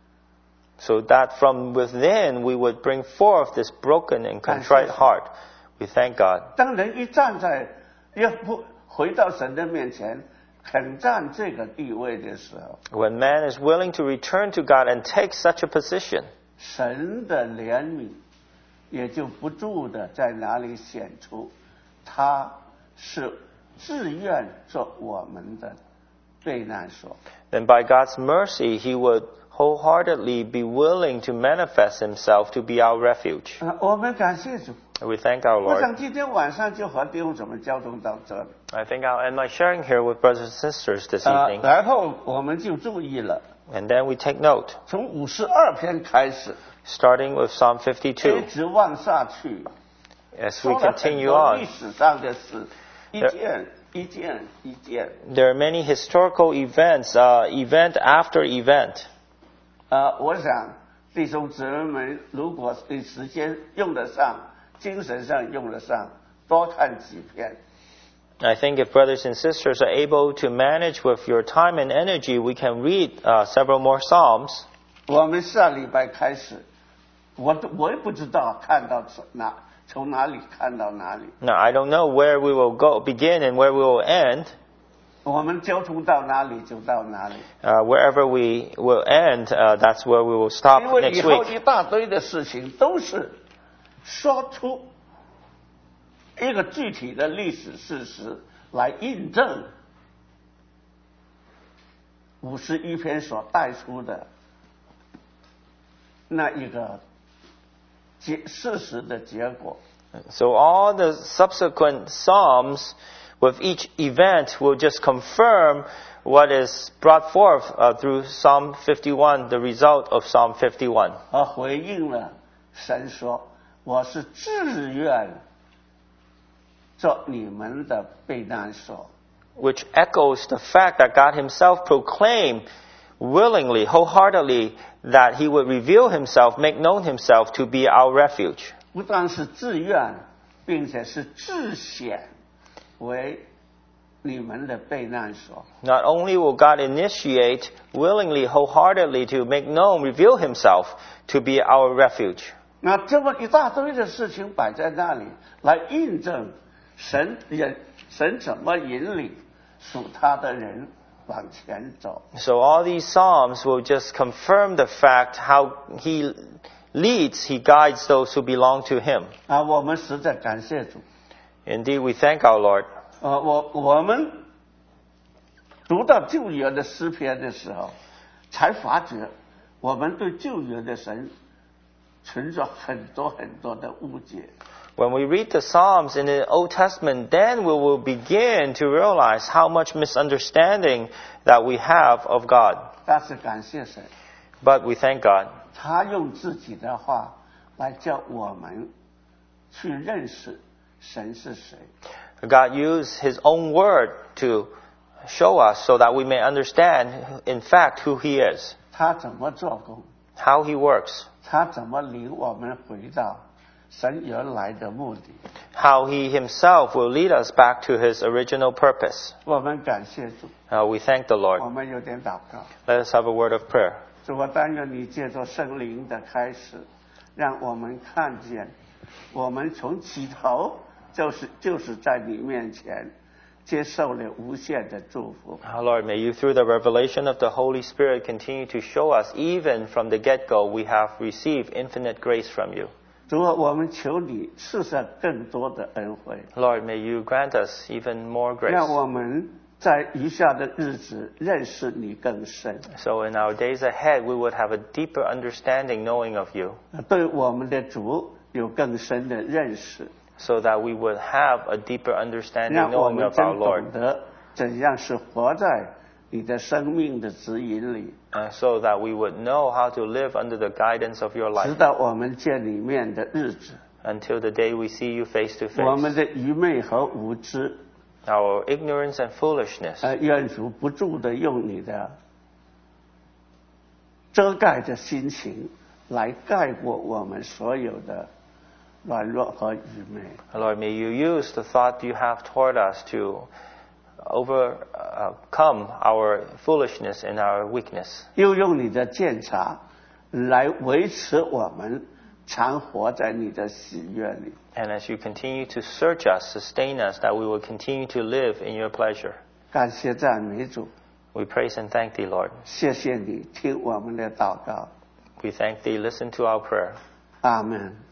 so that from within we would bring forth this broken and contrite heart. We thank God. 当人一站在回到神的面前，肯占这个地位的时候， When man is willing to return to God and take such a position, 神的怜悯也就不住的在哪里显出，他是自愿做我们的避难所。 then by God's mercy he would wholeheartedly be willing to manifest himself to be our refuge. 我们感谢主。 We thank our 我 Lord. 想今天晚上就和弟兄姊妹交通到这里， I think I'll end my sharing here with brothers and sisters this evening. 然后我们就注意了， And then we take note, 从52篇开始， starting with Psalm 一 52, 直往下去， as 说 we 了很 continue 多历 on. 史上的事，一件一件一件。 There are many historical events, event after event. 我想弟兄姊妹们，如果时间用得上，精神上用得上，多看几篇。 I think if brothers and sisters are able to manage with your time and energy, we can read several more Psalms. 我们下礼拜开始，我也不知道从哪里看到哪里。 Now, I don't know where we will begin and where we will end. 我们交通到哪里就到哪里， Wherever we will end, that's where we will stop 因为以 next 后 week. 一大堆的事情都是说出一个具体的历史事实来印证51篇所带出的那一个事实的结果。 So all the subsequent Psalms with each event will just confirm what is brought forth through Psalm 51, the result of Psalm 51. 而回应了神说：“我是自愿做你们的避难所。” Which echoes the fact that God himself proclaimed, willingly, wholeheartedly, that He would reveal Himself, make known Himself to be our refuge. 不但是自愿，并且是自显为你们的避难所。 Not only will God initiate willingly, wholeheartedly to make known, reveal Himself to be our refuge. 那这么一大堆的事情摆在那里，来印证神怎么引领属他的人往前走。 So all these Psalms will just confirm the fact how He leads, He guides those who belong to Him. 啊，我们实在感谢主。 Indeed, we thank our Lord. 我们读到旧约的诗篇的时候，才发觉我们对旧约的神存着很多很多的误解。 When we read the Psalms in the Old Testament, then we will begin to realize how much misunderstanding that we have of God. 但是感谢神， But we thank God. 他用自己的话来叫我们去认识神是谁。 God used His own word to show us so that we may understand, in fact, who He is, 他怎么做工， how He works, 他怎么领我们回到神原来的目的。 how He Himself will lead us back to His original purpose. 我们感谢主， We thank the 我 Lord. 们有点祷告。 Let us have a word of prayer. 主，我但愿你借着圣灵的开始，让我们看见，我们从起头就是在你面前接受了无限的祝福。 Our Lord, may You, through the revelation of the Holy Spirit, continue to show us, even from the get-go, we have received infinite grace from You. 主啊，我们求你赐下更多的恩惠， Lord, may You grant us even more 让 grace. 我们在余下的日子认识你更深， So in our days ahead, we would have a deeper understanding, knowing of You, 对我们的主有更深的认识， so that we would have a deeper understanding, 让我 knowing 们 of 真 our 懂 Lord, 得怎样是活在你的生命的指引里， so that we would know how to live under the guidance of Your 直 life, 到我们见里面的日子。 until the day we see You face to 我们 face. 的愚昧和无知， Our ignorance and foolishness, 愿主不住的用你的遮盖的心情来盖过我们所有的软弱和愚昧。 Lord, may You use the thought You have toward us to overcome our foolishness and our weakness. 又用你的鉴察来维持我们常活在你的喜悦里。 And as You continue to search us, sustain us, that we will continue to live in Your pleasure. 感谢赞美主， We praise and thank Thee, Lord. 谢谢你听我们的祷告， We thank Thee. Listen to our prayer. 阿门。